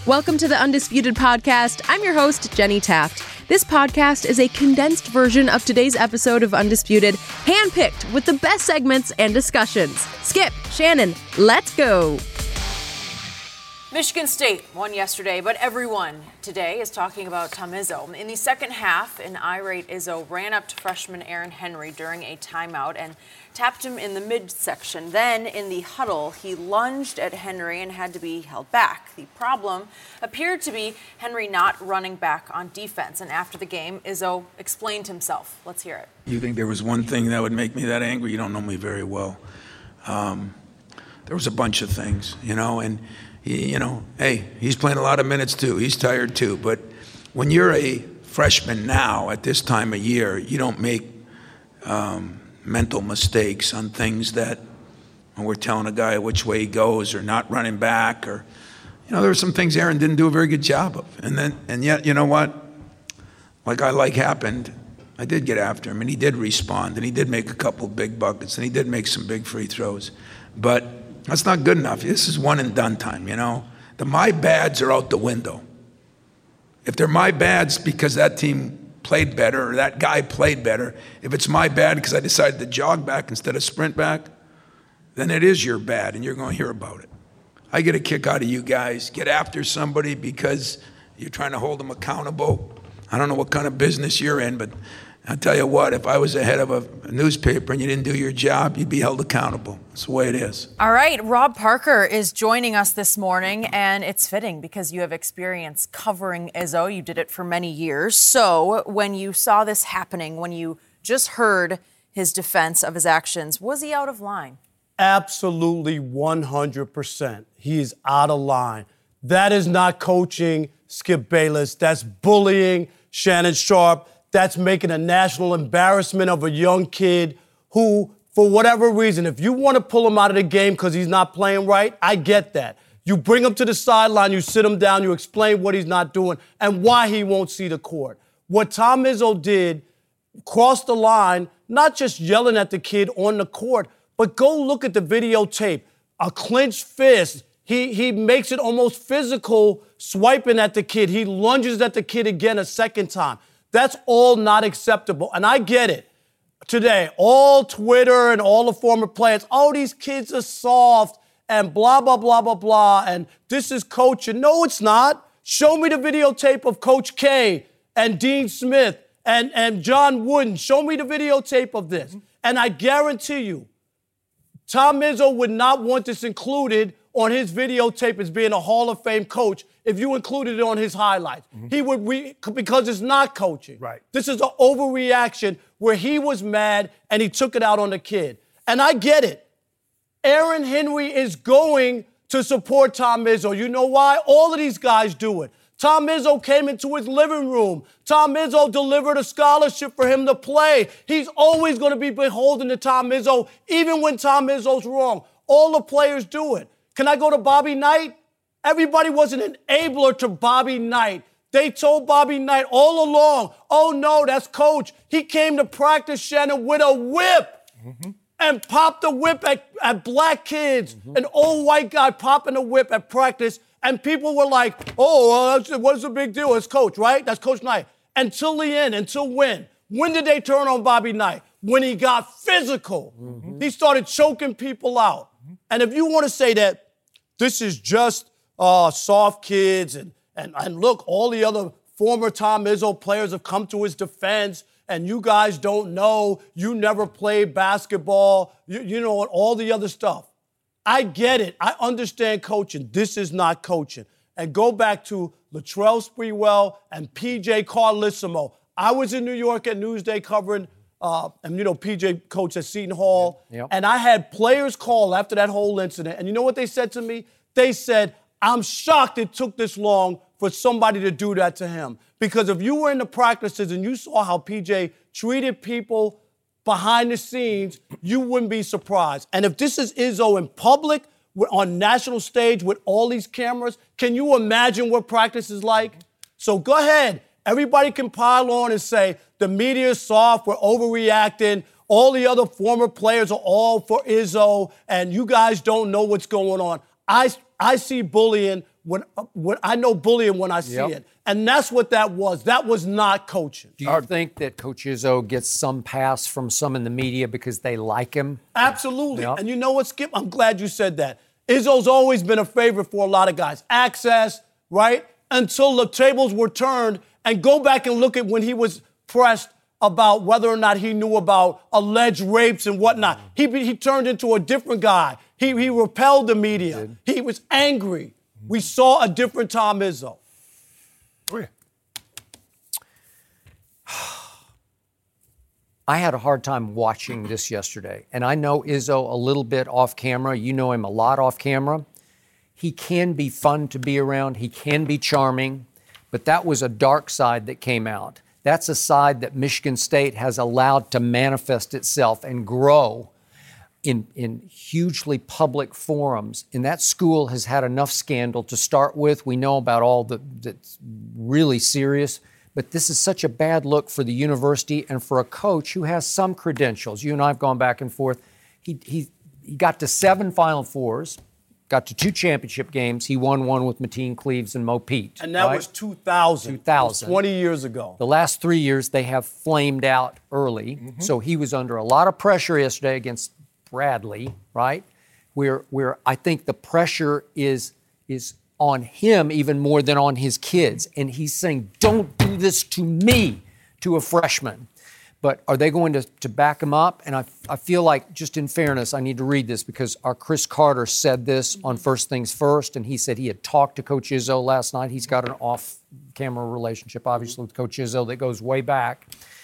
Welcome to the Undisputed Podcast. I'm your host, Jenny Taft. This podcast is a condensed version of today's episode of Undisputed, handpicked with the best segments and discussions. Skip, Shannon, let's go. Michigan State won yesterday, but everyone today is talking about Tom Izzo. In the second half, an irate Izzo ran up to freshman Aaron Henry during a timeout and tapped him in the midsection. Then, in the huddle, he lunged at Henry and had to be held back. The problem appeared to be Henry not running back on defense. And after the game, Izzo explained himself. Let's hear it. You think there was one thing that would make me that angry? You don't know me very well. There was a bunch of things, and hey, he's playing a lot of minutes too. He's tired too. But when you're a freshman now at this time of year, you don't make mental mistakes on things that when we're telling a guy which way he goes or not running back or, there were some things Aaron didn't do a very good job of. And yet, you know what? Like happened, I did get after him and he did respond and he did make a couple big buckets and he did make some big free throws. But that's not good enough. This is one and done time, The my bads are out the window. If they're my bads because that team played better or that guy played better, if it's my bad because I decided to jog back instead of sprint back, then it is your bad and you're going to hear about it. I get a kick out of you guys. Get after somebody because you're trying to hold them accountable. I don't know what kind of business you're in, but I'll tell you what, if I was the head of a newspaper and you didn't do your job, you'd be held accountable. That's the way it is. All right, Rob Parker is joining us this morning, and it's fitting because you have experience covering Izzo. You did it for many years. So when you saw this happening, when you just heard his defense of his actions, was he out of line? Absolutely 100%. He is out of line. That is not coaching, Skip Bayless. That's bullying, Shannon Sharpe. That's making a national embarrassment of a young kid who, for whatever reason, if you want to pull him out of the game because he's not playing right, I get that. You bring him to the sideline, you sit him down, you explain what he's not doing and why he won't see the court. What Tom Izzo did crossed the line, not just yelling at the kid on the court, but go look at the videotape. A clenched fist. He makes it almost physical, swiping at the kid. He lunges at the kid again a second time. That's all not acceptable. And I get it. Today, all Twitter and all the former players, these kids are soft and blah, blah, blah, blah, blah, and this is coaching. No, it's not. Show me the videotape of Coach K and Dean Smith and John Wooden. Show me the videotape of this. And I guarantee you, Tom Izzo would not want this included on his videotape as being a Hall of Fame coach if you included it on his highlights. He would, because it's not coaching. Right. This is an overreaction where he was mad and he took it out on the kid. And I get it. Aaron Henry is going to support Tom Izzo. You know why? All of these guys do it. Tom Izzo came into his living room. Tom Izzo delivered a scholarship for him to play. He's always going to be beholden to Tom Izzo, even when Tom Izzo's wrong. All the players do it. Can I go to Bobby Knight? Everybody was an enabler to Bobby Knight. They told Bobby Knight all along, oh, no, that's coach. He came to practice, Shannon, with a whip and popped the whip at black kids. An old white guy popping a whip at practice. And people were like, what's the big deal? It's coach, right? That's Coach Knight. Until the end, until when? When did they turn on Bobby Knight? When he got physical. He started choking people out. And if you want to say that this is just soft kids and look, all the other former Tom Izzo players have come to his defense and you guys don't know, you never played basketball, you know, and all the other stuff. I get it. I understand coaching. This is not coaching. And go back to Latrell Sprewell and P.J. Carlissimo. I was in New York at Newsday covering, P.J. coached at Seton Hall. Yep. And I had players call after that whole incident. And you know what they said to me? They said, I'm shocked it took this long for somebody to do that to him. Because if you were in the practices and you saw how P.J. treated people behind the scenes, you wouldn't be surprised. And if this is Izzo in public, on national stage with all these cameras, can you imagine what practice is like? So go ahead. Everybody can pile on and say, the media is soft, we're overreacting, all the other former players are all for Izzo, and you guys don't know what's going on. I see bullying when I know bullying when I see it. And that's what that was. That was not coaching. Do you think that Coach Izzo gets some pass from some in the media because they like him? Absolutely. Yep. And you know what, Skip? I'm glad you said that. Izzo's always been a favorite for a lot of guys. Access, right? Until the tables were turned. And go back and look at when he was pressed about whether or not he knew about alleged rapes and whatnot. He turned into a different guy. He repelled the media. He was angry. We saw a different Tom Izzo. I had a hard time watching this yesterday, and I know Izzo a little bit off camera. You know him a lot off camera. He can be fun to be around. He can be charming, but that was a dark side that came out. That's a side that Michigan State has allowed to manifest itself and grow in hugely public forums. And that school has had enough scandal to start with. We know about all that's really serious. But this is such a bad look for the university and for a coach who has some credentials. You and I have gone back and forth. He got to 7 Final Fours, got to 2 championship games. He won one with Mateen Cleaves and Mo Pete. And that was 2000. 2000. That was 20 years ago. The last 3 years, they have flamed out early. So he was under a lot of pressure yesterday against Bradley, right? Where I think the pressure is on him even more than on his kids. And he's saying, don't do this to me, to a freshman. But are they going to back him up? And I feel like, just in fairness, I need to read this because our Chris Carter said this on First Things First, and he said he had talked to Coach Izzo last night. He's got an off-camera relationship, obviously, with Coach Izzo that goes way back.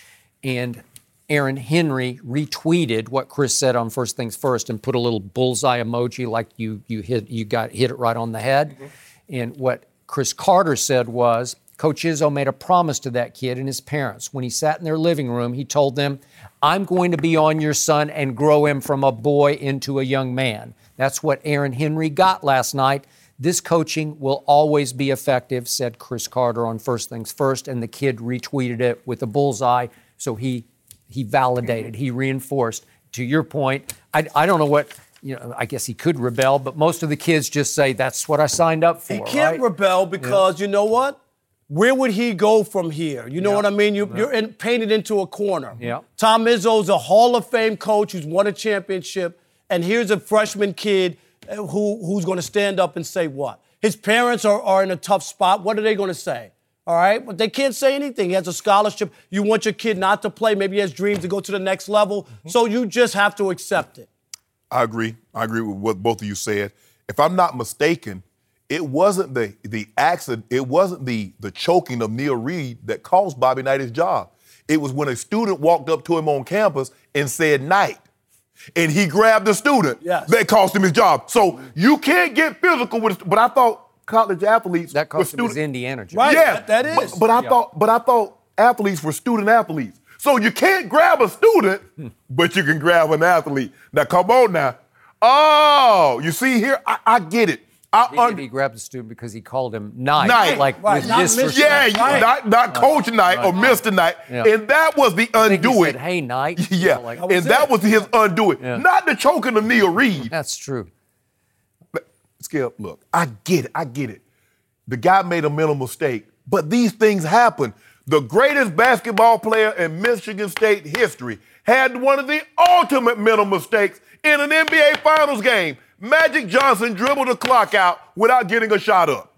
And Aaron Henry retweeted what Chris said on First Things First and put a little bullseye emoji like you hit it right on the head. And what Chris Carter said was, Coach Izzo made a promise to that kid and his parents. When he sat in their living room, he told them, I'm going to be on your son and grow him from a boy into a young man. That's what Aaron Henry got last night. This coaching will always be effective, said Chris Carter on First Things First, and the kid retweeted it with a bullseye, so he validated, he reinforced. To your point, I don't know what, I guess he could rebel, but most of the kids just say, that's what I signed up for. He can't rebel because, you know what? Where would he go from here? You know what I mean? You're painted into a corner. Yeah. Tom Izzo's a Hall of Fame coach who's won a championship, and here's a freshman kid who's going to stand up and say what? His parents are in a tough spot. What are they going to say? All right? But they can't say anything. He has a scholarship. You want your kid not to play. Maybe he has dreams to go to the next level. So you just have to accept it. I agree. I agree with what both of you said. If I'm not mistaken, it wasn't the accident, it wasn't the choking of Neil Reed that cost Bobby Knight his job. It was when a student walked up to him on campus and said Knight. And he grabbed the student. Yes. That cost him his job. So you can't get physical with it. But I thought college athletes that cost him his Indiana job. Right, yeah, that is. But I thought athletes were student athletes. So you can't grab a student, but you can grab an athlete. Now, come on now. Oh, you see here? I get it. He grabbed the student because he called him Knight. Right. With disrespect. Yeah, right. not Coach Knight or Mr. Knight. Yeah. And that was the undoing. He said, hey, Knight. Yeah, that was his undoing. Yeah. Not the choking of Neil Reed. That's true. Skip, look, I get it. The guy made a mental mistake, but these things happen. The greatest basketball player in Michigan State history had one of the ultimate mental mistakes in an NBA Finals game. Magic Johnson dribbled the clock out without getting a shot up.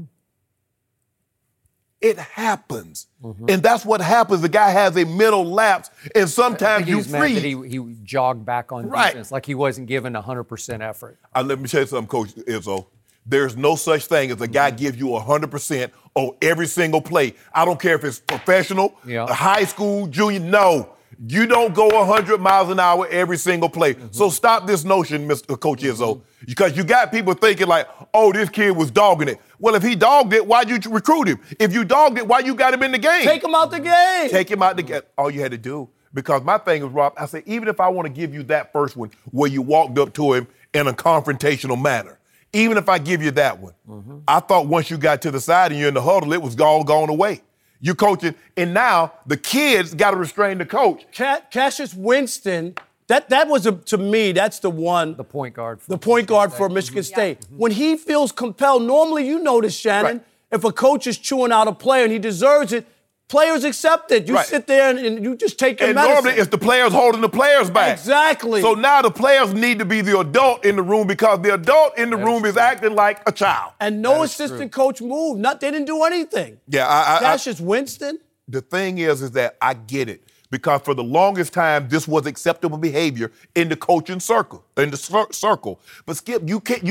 It happens. And that's what happens. The guy has a mental lapse, and sometimes you freeze. He jogged back on defense like he wasn't given 100% effort. Let me tell you something, Coach Izzo. There's no such thing as a guy gives you 100% on every single play. I don't care if it's professional, high school, junior. No, you don't go 100 miles an hour every single play. So stop this notion, Mr. Coach Izzo, because you got people thinking like, oh, this kid was dogging it. Well, if he dogged it, why'd you recruit him? If you dogged it, why you got him in the game? Take him out the game. Take him out the game. All you had to do. Because my thing is, Rob, I say, even if I want to give you that first one where you walked up to him in a confrontational manner, even if I give you that one, I thought once you got to the side and you're in the huddle, it was all gone away. You're coaching, and now the kids got to restrain the coach. Cassius Winston, That was, to me, that's the one. The point guard. The point guard for Michigan State. When he feels compelled, normally you notice, Shannon, Right. if a coach is chewing out a player and he deserves it, players accept it. You Right. sit there and you just take your And medicine. normally it's the players holding the players back. Exactly. So now the players need to be the adult in the room because the adult in the room is acting like a child. And no assistant coach moved. They didn't do anything. Yeah, Cassius Winston. The thing is that I get it because for the longest time this was acceptable behavior in the coaching circle, But Skip,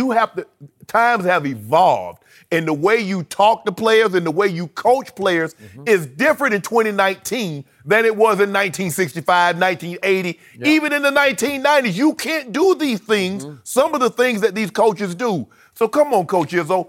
times have evolved, and the way you talk to players and the way you coach players is different in 2019 than it was in 1965, 1980, even in the 1990s. You can't do these things, some of the things that these coaches do. So come on, Coach Izzo.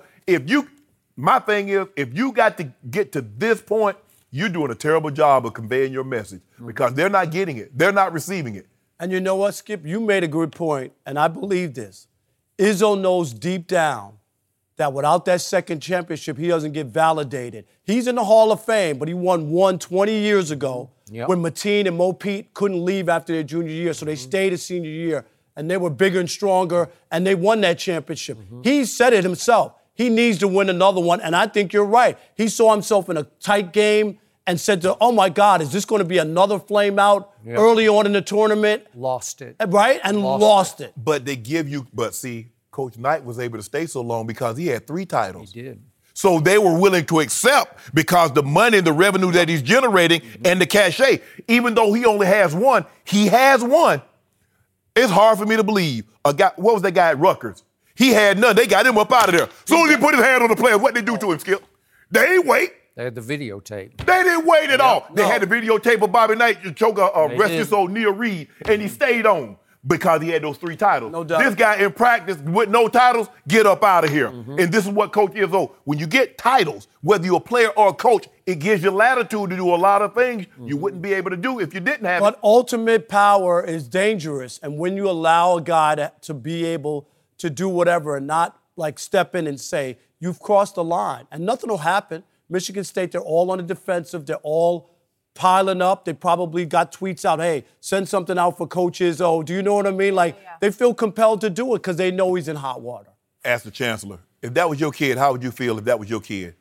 My thing is, if you got to get to this point, you're doing a terrible job of conveying your message because they're not getting it. They're not receiving it. And you know what, Skip? You made a good point, and I believe this. Izzo knows deep down that without that second championship, he doesn't get validated. He's in the Hall of Fame, but he won one 20 years ago when Mateen and Mo Pete couldn't leave after their junior year, so they stayed his senior year, and they were bigger and stronger, and they won that championship. He said it himself. He needs to win another one, and I think you're right. He saw himself in a tight game and said oh, my God, is this going to be another flame out early on in the tournament? Lost it. Right? And lost it. But see, Coach Knight was able to stay so long because he had 3 titles. He did. So they were willing to accept because the money, the revenue that he's generating, and the cachet, even though he only has one, he has one. It's hard for me to believe. What was that guy at Rutgers? He had none. They got him up out of there. As soon as he put his hand on the player, what they do to him, Skip? They ain't wait. They had the videotape. They didn't wait at all. They had the videotape of Bobby Knight to choke rest his old Neil Reed, and he stayed on because he had those 3 titles. No doubt. This guy in practice with no titles, get up out of here. And this is what Coach Izzo, when you get titles, whether you're a player or a coach, it gives you latitude to do a lot of things you wouldn't be able to do if you didn't have it. But ultimate power is dangerous, and when you allow a guy to be able to do whatever and not like step in and say, you've crossed the line, and nothing will happen. Michigan State, they're all on the defensive. They're all piling up. They probably got tweets out, hey, send something out for coaches. Oh, do you know what I mean? Like, they feel compelled to do it because they know he's in hot water. Ask the chancellor. If that was your kid, how would you feel if that was your kid?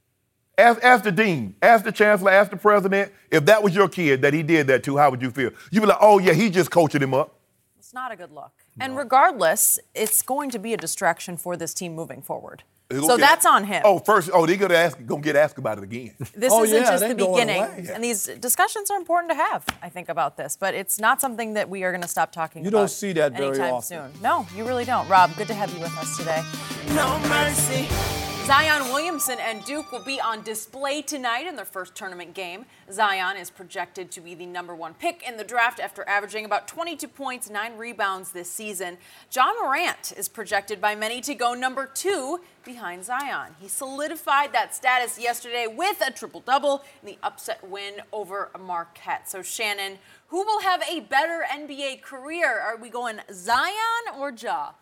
Ask the dean, ask the chancellor, ask the president. If that was your kid that he did that to, how would you feel? You'd be like, oh, yeah, he just coaching him up. It's not a good look. No. And regardless, it's going to be a distraction for this team moving forward. So that's on him. They're gonna get asked about it again. This isn't just the beginning. And these discussions are important to have, I think, about this. But it's not something that we are going to stop talking about. You don't see that very anytime often. soon. No, you really don't. Rob, good to have you with us today. No mercy. Zion Williamson and Duke will be on display tonight in their first tournament game. Zion is projected to be the #1 pick in the draft after averaging about 22 points, 9 rebounds this season. John Morant is projected by many to go #2 behind Zion. He solidified that status yesterday with a triple-double in the upset win over Marquette. So, Shannon, who will have a better NBA career? Are we going Zion or Ja?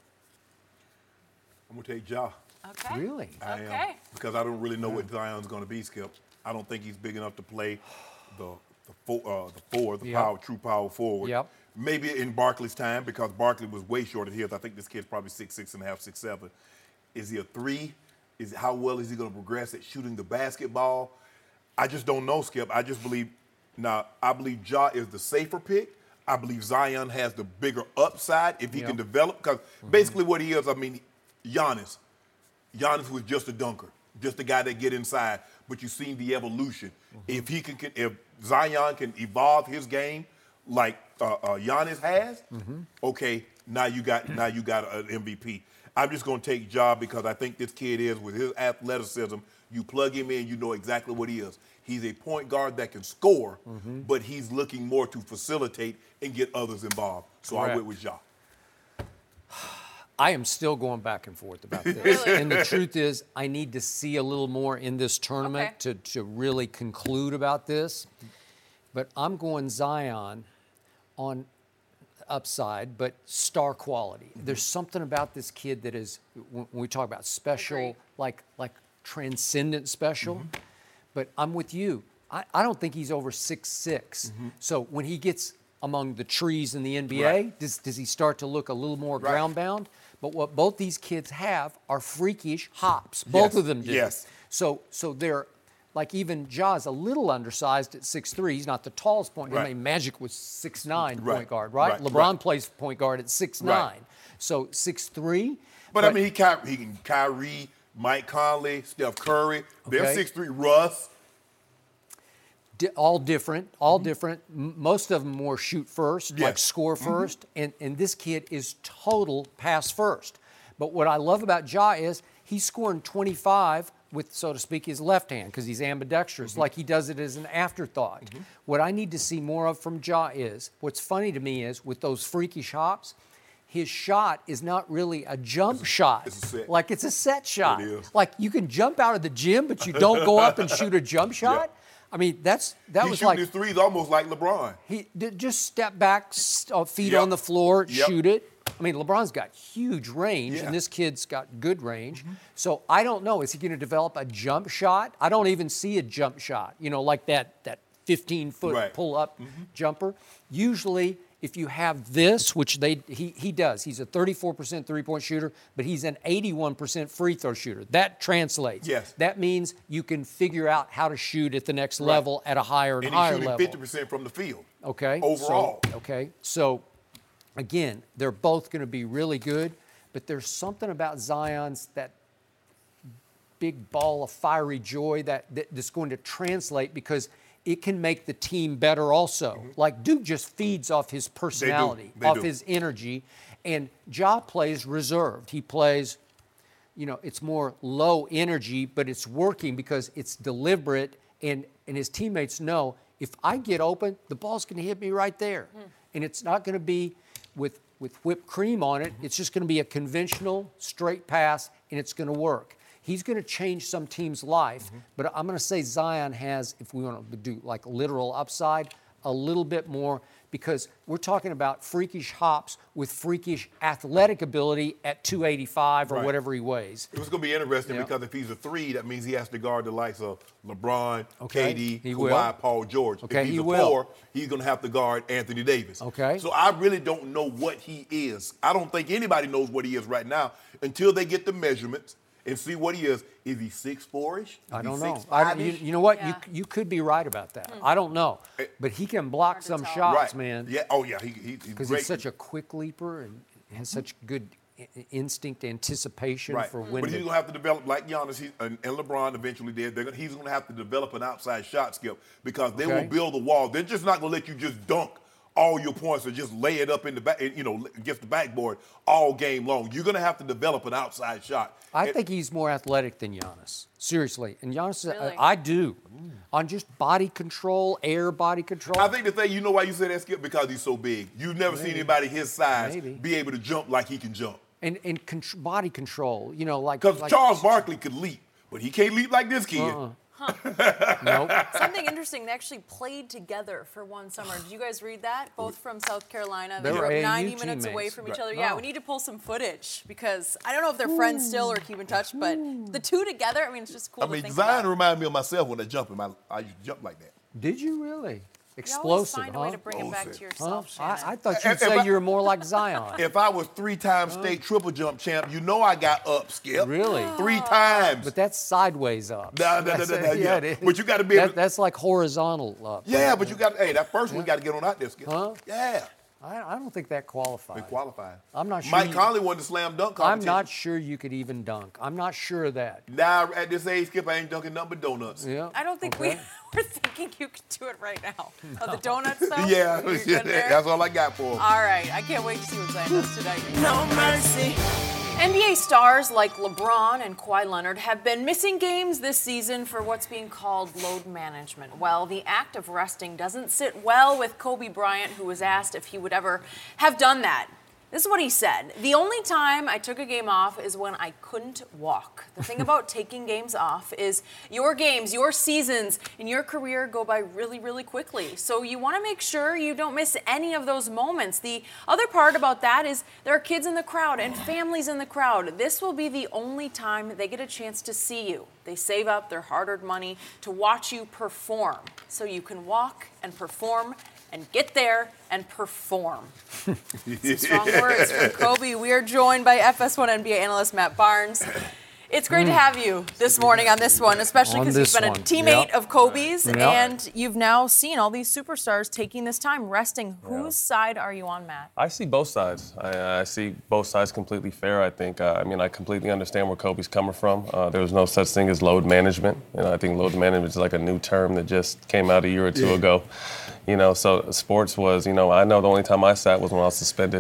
I'm going to take Ja. Okay. Really? I am, because I don't really know what Zion's going to be, Skip. I don't think he's big enough to play the true power forward. Yep. Maybe in Barkley's time, because Barkley was way short of his. I think this kid's probably 6'6.5", 6'7". Is he a 3? How well is he going to progress at shooting the basketball? I just don't know, Skip. I just believe I believe Ja is the safer pick. I believe Zion has the bigger upside if he can develop. Because basically what he is, Giannis. Giannis was just a dunker, just a guy that get inside. But you've seen the evolution. If Zion can evolve his game like Giannis has, okay, now you got an MVP. I'm just going to take Ja because I think this kid is, with his athleticism, you plug him in, you know exactly what he is. He's a point guard that can score, but he's looking more to facilitate and get others involved. So I went with Ja. I am still going back and forth about this. Really? And the truth is, I need to see a little more in this tournament to really conclude about this. But I'm going Zion on upside, but star quality. There's something about this kid that is, when we talk about special, like transcendent special. But I'm with you. I don't think he's over 6'6". So when he gets among the trees in the NBA? Right. Does he start to look a little more ground-bound? But what both these kids have are freakish hops. Both of them do. Yes. So they're, like even Ja's a little undersized at 6'3". He's not the tallest point. Right. I mean, Magic was 6'9" Right. point guard, right? Right. LeBron Right. plays point guard at 6'9". Right. So 6'3". But I mean, he can Kyrie, Mike Conley, Steph Curry. They're Okay. 6'3". Russ. All different. Most of them more shoot first, like Yes. score first, and this kid is total pass first. But what I love about Ja is he's scoring 25 with, so to speak, his left hand because he's ambidextrous, like he does it as an afterthought. What I need to see more of from Ja is, what's funny to me is with those freakish hops, his shot is not really a jump shot. It's a set. Like it's a set shot. It is. Like you can jump out of the gym, but you don't go up and shoot a jump shot. I mean, that He's was shooting like his threes almost like LeBron. he just step back, feet Yep. on the floor, Yep. shoot it. I mean, LeBron's got huge range, Yeah. and this kid's got good range. So I don't know. Is he going to develop a jump shot? I don't even see a jump shot. You know, like that 15-foot Right. pull-up jumper. Usually, if you have this, which he does, he's a 34% three-point shooter, but he's an 81% free throw shooter. That translates. Yes. That means you can figure out how to shoot at the next level at a higher and And higher he's shooting level. 50% from the field. Okay. Overall. So again, they're both going to be really good, but there's something about Zion's that big ball of fiery joy that's going to translate because it can make the team better also. Like Duke just feeds off his personality, They off do. his energy, and Ja plays reserved. He plays, it's more low energy, but it's working because it's deliberate, and his teammates know if I get open, the ball's going to hit me right there. And it's not going to be with whipped cream on it. It's just going to be a conventional straight pass, and it's going to work. He's going to change some team's life, but I'm going to say Zion has, if we want to do like literal upside, a little bit more because we're talking about freakish hops with freakish athletic ability at 285 or Right. whatever he weighs. It was going to be interesting Yeah. because if he's a 3, that means he has to guard the likes of LeBron, Okay. KD, He Kawhi, will. Paul George. Okay, if he's he a will. 4, he's going to have to guard Anthony Davis. Okay. So I really don't know what he is. I don't think anybody knows what he is right now until they get the measurements and see what he is. Is he 6'4"-ish? I don't know. 6'5"-ish? You know what? Yeah. You could be right about that. I don't know. But he can block to some tell. shots, Right. man. Yeah. Oh, yeah. He's Because great. he's such a quick leaper and has such good instinct anticipation Right. for when But he's to- going to have to develop, like Giannis and LeBron eventually did, he's going to have to develop an outside shot skill because they Okay. will build a wall. They're just not going to let you just dunk all your points or just lay it up in the back, against the backboard all game long. You're going to have to develop an outside shot. I think he's more athletic than Giannis. Seriously. And Giannis, Really? I do. On just body control, air body control. I think the thing, you know why you say that, Skip? Because he's so big. You've never seen anybody his size Maybe. be able to jump like he can jump. and body control, like. Because like, Charles Barkley could leap, but he can't leap like this kid. Nope. Something interesting, they actually played together for one summer. Did you guys read that? Both from South Carolina. They They were were AAU 90 minutes away teammates. from each Right. other. Yeah, Oh. we need to pull some footage because I don't know if they're friends still or keep in touch, but the two together, I mean, it's just cool I to mean, think Zion about. reminds me of myself when I jump him. I used to jump like that. Did you really? You always Explosive, find a huh? way to bring it back to Explosive. yourself, Huh? Shannon. I thought you'd If say I- you were more like Zion. If I was 3-time state triple jump champ, you know I got up, Skip. Really? 3 times. But that's sideways up. Nah, yeah. it is. But you gotta be able to- That's like horizontal up. Yeah, but you got, that first one got to get on out there, Skip. Huh? Yeah. I don't think that qualifies. They qualified. I'm not sure Mike you- Conley won the slam dunk I'm competition. not sure you could even dunk. I'm not sure of that. Now, at this age, Skip, I ain't dunking nothing but donuts. Yeah. I don't think Okay. we're thinking you could do it right now. Oh, the donuts, though? Yeah, You're good there? that's all I got for him. All right, I can't wait to see what Zion does tonight. No mercy. NBA stars like LeBron and Kawhi Leonard have been missing games this season for what's being called load management. Well, the act of resting doesn't sit well with Kobe Bryant, who was asked if he would ever have done that. This is what he said. The only time I took a game off is when I couldn't walk. The thing about taking games off is your games, your seasons, and your career go by really, really quickly. So you want to make sure you don't miss any of those moments. The other part about that is there are kids in the crowd and families in the crowd. This will be the only time they get a chance to see you. They save up their hard-earned money to watch you perform so you can walk and perform and get there and perform. Some strong words from Kobe. We are joined by FS1 NBA analyst Matt Barnes. It's great to have you this morning on this one, especially because you've been a teammate of Kobe's, and you've now seen all these superstars taking this time resting. Whose side are you on, Matt? I see both sides. I see both sides completely fair, I think. I completely understand where Kobe's coming from. There was no such thing as load management. I think load management is like a new term that just came out a year or two ago. So sports was, I know the only time I sat was when I was suspended.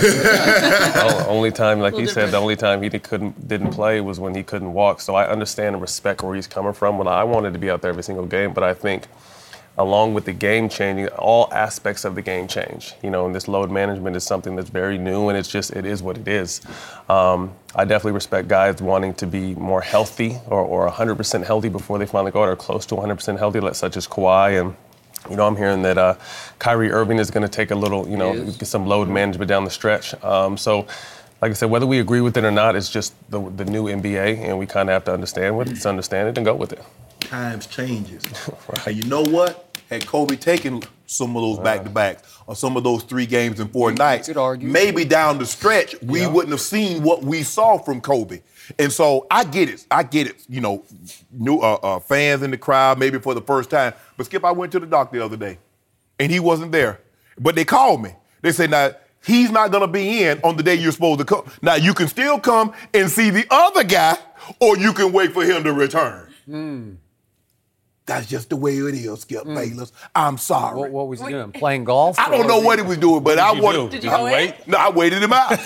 The only time, like he said, the only time he didn't play was when he couldn't walk. So I understand and respect where he's coming from. Well, I wanted to be out there every single game, but I think along with the game changing, all aspects of the game change. And this load management is something that's very new, and it is what it is. I definitely respect guys wanting to be more healthy or 100% healthy before they finally go out, or close to 100% healthy, such as Kawhi. And I'm hearing that Kyrie Irving is going to take a little, get some load management down the stretch. So, like I said, whether we agree with it or not, it's just the new NBA, and we kind of have to understand it and go with it. Times changes. Right. And you know what? Had Kobe taken some of those back-to-backs or some of those 3 games in 4 nights, maybe down the stretch, we wouldn't have seen what we saw from Kobe. And so I get it. New fans in the crowd, maybe for the first time. But Skip, I went to the doctor the other day, and he wasn't there. But they called me. They said, now, he's not going to be in on the day you're supposed to come. Now, you can still come and see the other guy, or you can wait for him to return. That's just the way it is, Skip Bayless. I'm sorry. What was he doing? Playing golf? I don't know what he was doing, but I wanted. Did you go wait? No, I waited him out.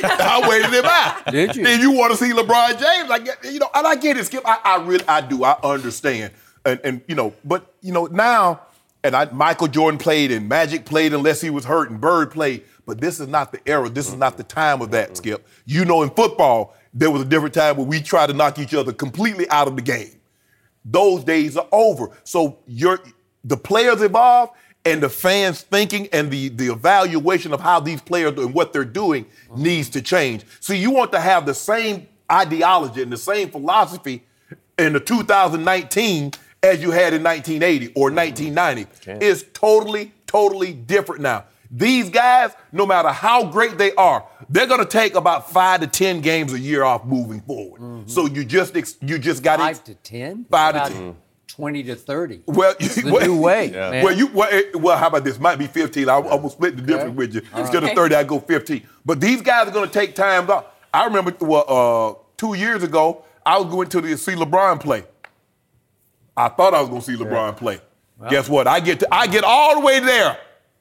Did you? And you want to see LeBron James? And I get it, Skip. I do. I understand. And but now, and Michael Jordan played and Magic played unless he was hurt, and Bird played. But this is not the era. This is not the time of that, Skip. In football, there was a different time where we tried to knock each other completely out of the game. Those days are over. So the players evolve, and the fans' thinking and the evaluation of how these players and what they're doing needs to change. So you want to have the same ideology and the same philosophy in the 2019 as you had in 1980 or 1990. It's totally, totally different now. These guys, no matter how great they are, they're going to take about 5 to 10 games a year off moving forward. So you just got 5 to 10? 5 to 10. 20 to 30. Well, it's the new way. Man. Well, how about this? Might be 15. I'm gonna split the difference with you. Instead of 30, I go 15. But these guys are going to take time off. I remember 2 years ago, I was going to see LeBron play. I thought I was going to see LeBron play. Well, guess what? I get all the way there.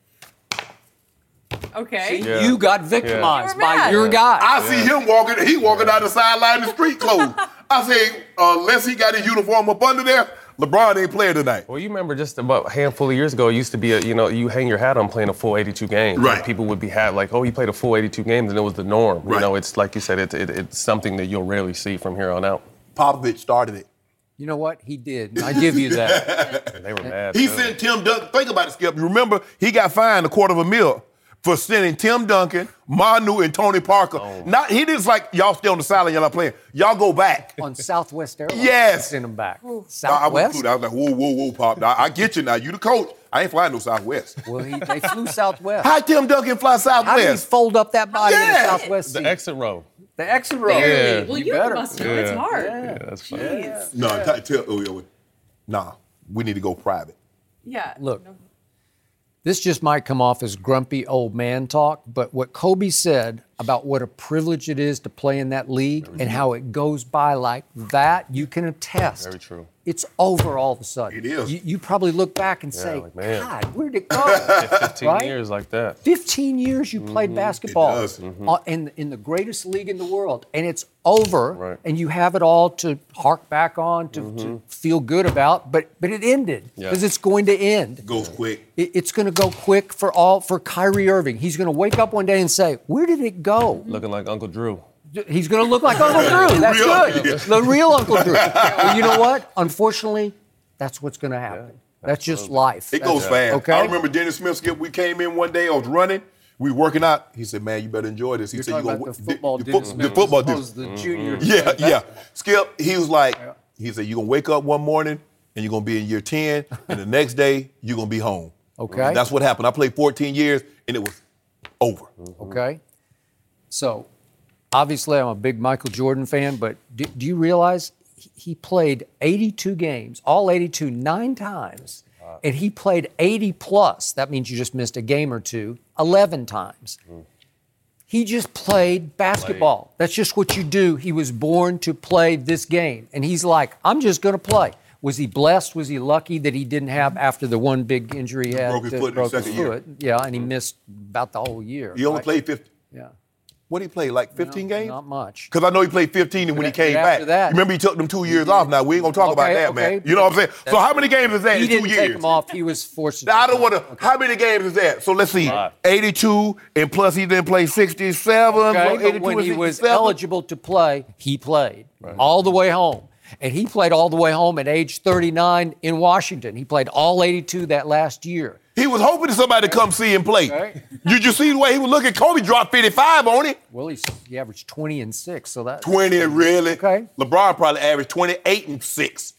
Okay. See, you got victimized by your guy. I see him walking. He walking down the sideline in the street clothes. I say, unless he got his uniform up under there, LeBron ain't playing tonight. Well, you remember just about a handful of years ago, it used to be you hang your hat on playing a full 82 games. Right. And people would be like, oh, he played a full 82 games, and it was the norm. Right. It's like you said, it's something that you'll rarely see from here on out. Popovich started it. You know what? He did. I give you that. They were mad. He sent Tim Duncan. Think about it, Skip. You remember he got fined $250,000 for sending Tim Duncan, Manu, and Tony Parker. Oh. He didn't like, y'all stay on the sideline, y'all not playing. Y'all go back. On Southwest Airlines. Yes. Send them back. Southwest? I was like, whoa, Pop. I get you now. You the coach. I ain't flying no Southwest. Well, they flew Southwest. How Tim Duncan fly Southwest? How did he fold up that body in the Southwest seat? The exit row. The exit row. Yeah. Well, you must know. It's hard. Yeah, that's fine. Jeez. Nah, we need to go private. Yeah. Look. This just might come off as grumpy old man talk, but what Kobe said about what a privilege it is to play in that league and how it goes by like that, you can attest. Very true. It's over all of a sudden. It is. You probably look back and say, man. God, where did it go? 15 years like that. 15 years you played basketball in the greatest league in the world, and it's over, and you have it all to hark back on, to feel good about, but it ended because it's going to end. It goes quick. It's going to go quick for Kyrie Irving. He's going to wake up one day and say, where did it go? Looking like Uncle Drew. He's going to look like Uncle Drew. That's good. Yeah. The real Uncle Drew. Well, you know what? Unfortunately, that's what's going to happen. That's just life. It goes fast. Okay? I remember Dennis Smith, Skip, we came in one day, I was running. We were working out. He said, man, you better enjoy this. He said, talking about the football the football dude. The junior. Yeah. Skip, he was like, he said, you're going to wake up one morning and you're going to be in year 10, and the next day, you're going to be home. Okay. And that's what happened. I played 14 years, and it was over. Okay. So, obviously, I'm a big Michael Jordan fan, but do you realize he played 82 games, all 82, 9 times, and he played 80 plus. That means you just missed a game or two, 11 times. He just played basketball. That's just what you do. He was born to play this game. And he's like, I'm just going to play. Was he blessed? Was he lucky that he didn't have, after the one big injury he had, broke his foot in the second year. Yeah, and he missed about the whole year. He only played 50. Yeah. What did he play, like 15 games? Not much. Because I know he played 15 and when he came back. After that, remember he took them 2 years off now. We ain't going to talk about that, man. You know what I'm saying? So how many games is that in 2 years? He didn't take them off. He was forced to. Now, I don't want to. How many games is that? So let's see. 82, and plus he didn't play 67. Okay, 82 but when he was 67. eligible to play, he played all the way home. And he played all the way home at age 39 in Washington. He played all 82 that last year. He was hoping that somebody to come see him play. Did you see the way he was looking? Kobe dropped 55 on him. Well, he averaged 20 and 6, so that 20, really? Okay. LeBron probably averaged 28 and 6.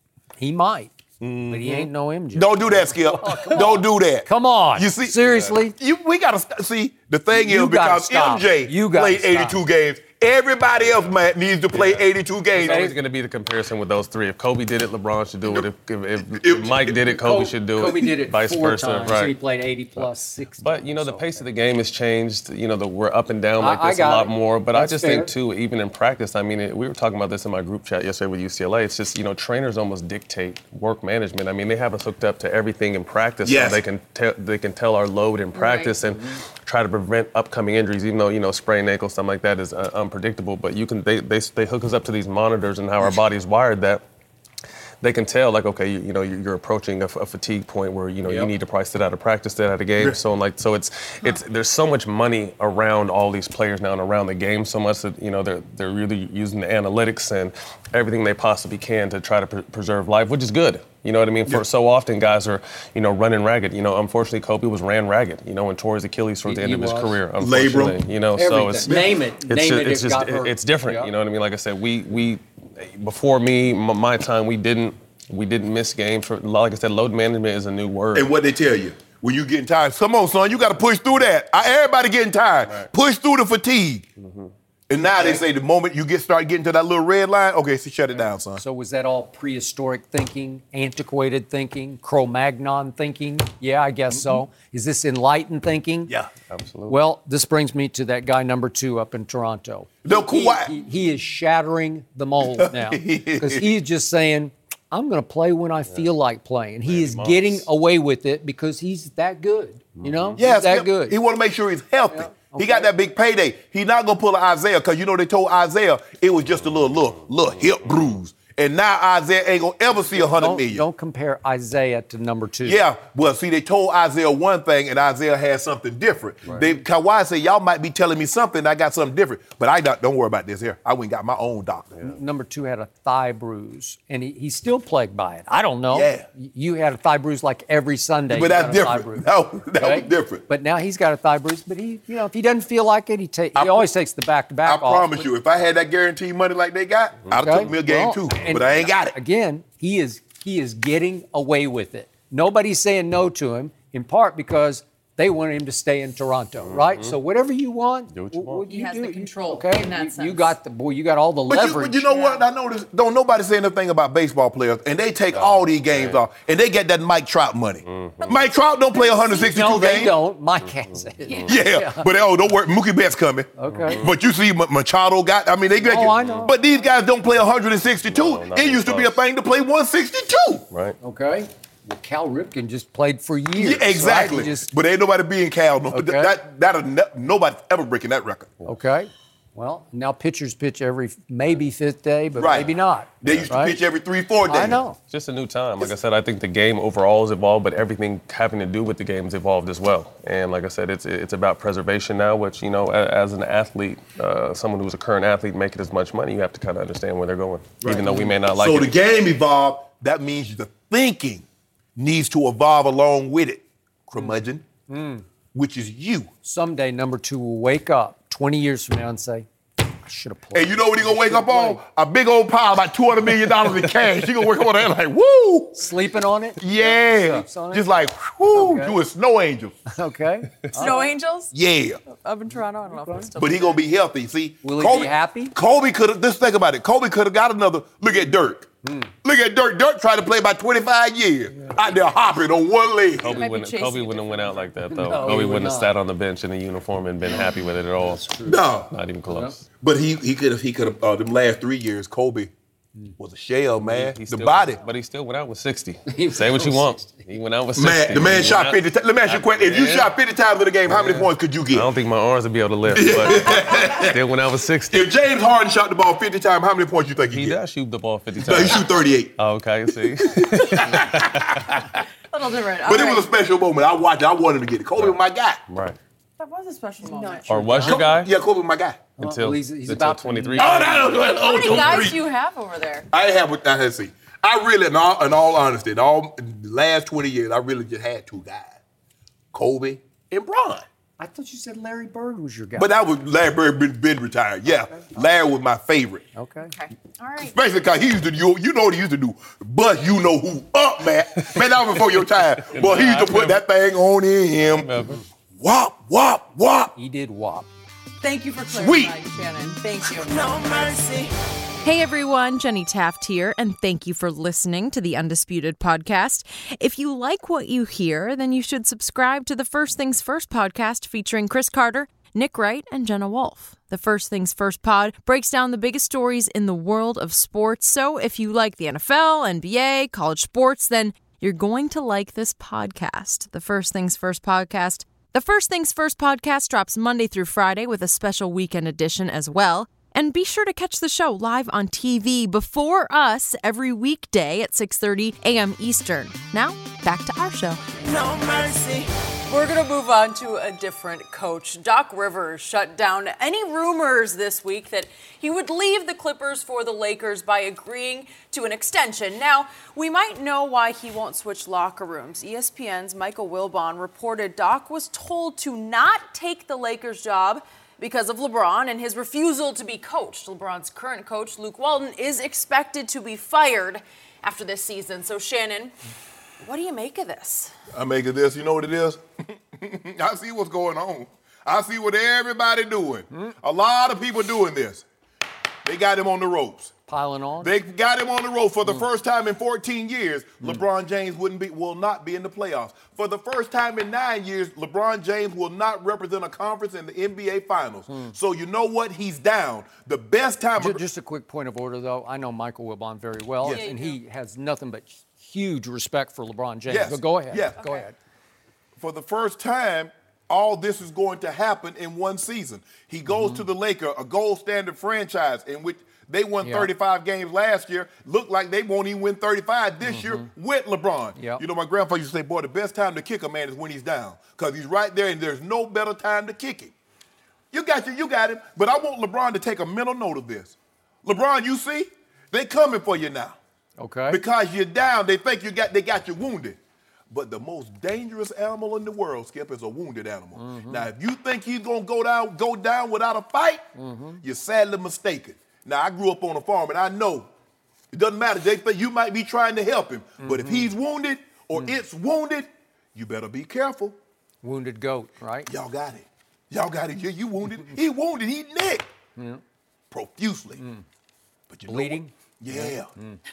He might, but he ain't no MJ. Don't do that, Skip. Don't do that. Come on. You see, seriously? We got to see. The thing You is, gotta because stop. MJ You gotta played 82 stop. games, everybody else needs to play 82 games. It's always going to be the comparison with those three. If Kobe did it, LeBron should do it. If Mike did it, Kobe should do it. Kobe did it vice 4 versa, times. right? He played 80 plus 60. But, you know, the pace of the game has changed. You know, we're up and down like I this a got lot it. more. But That's I just fair. think, too, even in practice, I mean, we were talking about this in my group chat yesterday with UCLA. It's just, you know, trainers almost dictate work management. I mean, they have us hooked up to everything in practice. Yes. So they can tell our load in practice and try to prevent upcoming injuries, even though, you know, sprained ankle, something like that is unpredictable. But they hook us up to these monitors and how our body's wired that they can tell, like, okay, you know, you're approaching a fatigue point where, you know, you need to probably sit out of practice, sit out of game, so on. Like, so it's there's so much money around all these players now and around the game so much that, you know, they're really using the analytics and everything they possibly can to try to preserve life, which is good. You know what I mean? For so often guys are, you know, running ragged. You know, unfortunately, Kobe was ran ragged, you know, and tore his Achilles towards the end of his career, unfortunately. Labrum. You know, so it's Name it. It's different. Yeah. You know what I mean? Like I said, we before me, my time, we didn't miss games. For, like I said, load management is a new word. And what they tell you, when you getting tired, come on, son, you got to push through that. Everybody getting tired. Right. Push through the fatigue. And now they say the moment you start getting to that little red line, okay, so shut it down, son. So was that all prehistoric thinking, antiquated thinking, Cro-Magnon thinking? Yeah, I guess so. Is this enlightened thinking? Yeah. Absolutely. Well, this brings me to that guy number 2 up in Toronto. No, Kawhi. He is shattering the mold now because he's just saying, I'm going to play when I feel like playing. He is getting away with it because he's that good, you know? Yes, he's that good. He want to make sure he's healthy. Yeah. He got that big payday. He's not going to pull an Isaiah because, you know, they told Isaiah it was just a little hip bruise. And now Isaiah ain't going to ever see 100 million. Don't compare Isaiah to number 2. Yeah, well, see, they told Isaiah one thing, and Isaiah had something different. Right. Kawhi said, y'all might be telling me something, I got something different. But don't worry about this here. I went and got my own doctor. Yeah. Number 2 had a thigh bruise, and he's still plagued by it. I don't know. Yeah. You had a thigh bruise like every Sunday. But that's different. That was different. But now he's got a thigh bruise, but he, you know, if he doesn't feel like it, he always takes the back-to-back off. I promise you, if I had that guaranteed money like they got, I'd have took me a game too. But I ain't got it. Again, he is getting away with it. Nobody's saying no to him, in part because they want him to stay in Toronto, right? So whatever you want, do what you want. He has the control okay? in that sense. You got all the leverage. But you know what? I noticed, don't nobody say anything about baseball players, and they take all these games off, and they get that Mike Trout money. Mike Trout don't play 162 No, games. they don't. Mike has it. Yeah, but don't worry, Mookie Betts coming. Okay. But you see Machado got, I mean, they get I know. But these guys don't play 162. No, not It used to be a close. thing to play 162. Right. Okay. Well, Cal Ripken just played for years. Yeah, exactly. Right? He just- But ain't nobody being Cal. No, Okay. nobody's ever breaking that record. Okay. Well, now pitchers pitch every maybe 5th day, but Right. maybe not. They used to right? pitch every 3-4 days. I know. It's just a new time. Like I said, I think the game overall has evolved, but everything having to do with the game has evolved as well. And like I said, it's about preservation now, which, you know, as an athlete, someone who's a current athlete making as much money, you have to kind of understand where they're going, even though we may not like So it. the game evolved. That means the thinking needs to evolve along with it. Curmudgeon, which is you. Someday number 2 will wake up 20 years from now and say, I should have played. And you know what he gonna wake up on? A big old pile, about $200 million in cash. He gonna wake up on that like, woo! Sleeping on it? Yeah. On it? Just like, whoo, Okay. doing snow angels. Okay. Snow Angels Yeah. up in Toronto. I don't know if it's still. But he gonna be healthy. See, Will he be happy? Kobe could have. Just think about it. Kobe could have got another. Look at Dirk. Look at Dirk. Dirk tried to play about 25 years out there hopping on one leg. Kobe wouldn't have went out like that, though. No, Kobe he would wouldn't have not. sat on the bench in a uniform and been happy with it at all. No, Not even close. but he could have. Them last 3 years, Kobe was a shell, man. He The still- body. But he still went out with 60. Say what you want. He went out with 60. Man, the man He shot went 50 times. Let me ask you a question. If you shot 50 times in the game, how many points could you I get? don't think my arms would be able to lift, but still went out with 60. If James Harden shot the ball 50 times, how many points you think He he get? does shoot the ball 50 No, he times. shoot 38. Oh, okay, see. a little different. But it was a special moment. I watched it. I wanted him to get it. Kobe was my guy. Right. That was a special moment. Or was your guy? Yeah, Kobe was my guy. Until, he's until about to- 23. Oh, How many guys do you have over there? I have. Let's see. I really, in all honesty, in the last 20 years, I really just had two guys, Kobe and Bron. I thought you said Larry Bird was your guy. But that was Larry Bird been retired. Yeah, Larry was my favorite. Okay. Okay. All right. Especially because he used to, you know what he used to do, bust you know who up, man. Man, that was before your time. But he used to put that thing on in him. Whop, whop, whop. He did WAP. Thank you for Sweet. clarifying, Shannon. Thank you. No mercy. Hey everyone, Jenny Taft here, and thank you for listening to the Undisputed podcast. If you like what you hear, then you should subscribe to the First Things First podcast featuring Chris Carter, Nick Wright, and Jenna Wolf. The First Things First pod breaks down the biggest stories in the world of sports, so if you like the NFL, NBA, college sports, then you're going to like this podcast, the First Things First podcast. The First Things First podcast drops Monday through Friday with a special weekend edition as well. And be sure to catch the show live on TV before us every weekday at 6:30 a.m. Eastern. Now, back to our show. No mercy. We're going to move on to a different coach. Doc Rivers shut down any rumors this week that he would leave the Clippers for the Lakers by agreeing to an extension. Now, we might know why he won't switch locker rooms. ESPN's Michael Wilbon reported Doc was told to not take the Lakers job because of LeBron and his refusal to be coached. LeBron's current coach, Luke Walton, is expected to be fired after this season. So, Shannon, what do you make of this? I make it this, you know what it is? I see what's going on. I see what everybody doing. A lot of people doing this. They got him on the ropes. Piling on. They got him on the road for the first time in 14 years. LeBron James will not be in the playoffs. For the first time in 9 years, LeBron James will not represent a conference in the NBA Finals. So you know what? He's down. The best time. Just a quick point of order, though. I know Michael Wilbon very well, Yes. and he has nothing but huge respect for LeBron James. Yes. But go ahead. Yeah. Go ahead. For the first time, all this is going to happen in one season. He goes to the Lakers, a gold standard franchise in which they won 35 games last year. Look like they won't even win 35 this year with LeBron. Yep. You know, my grandfather used to say, boy, the best time to kick a man is when he's down because he's right there and there's no better time to kick him. You got him. But I want LeBron to take a mental note of this. LeBron, you see, they coming for you now. Okay. Because you're down, they think they got you wounded. But the most dangerous animal in the world, Skip, is a wounded animal. Now, if you think he's gonna go down without a fight, you're sadly mistaken. Now, I grew up on a farm, and I know it doesn't matter. They think you might be trying to help him, but if he's wounded or it's wounded, you better be careful. Wounded goat, right? Y'all got it. Yeah, you wounded. He wounded. He nicked profusely. But you know Bleeding? what? Yeah.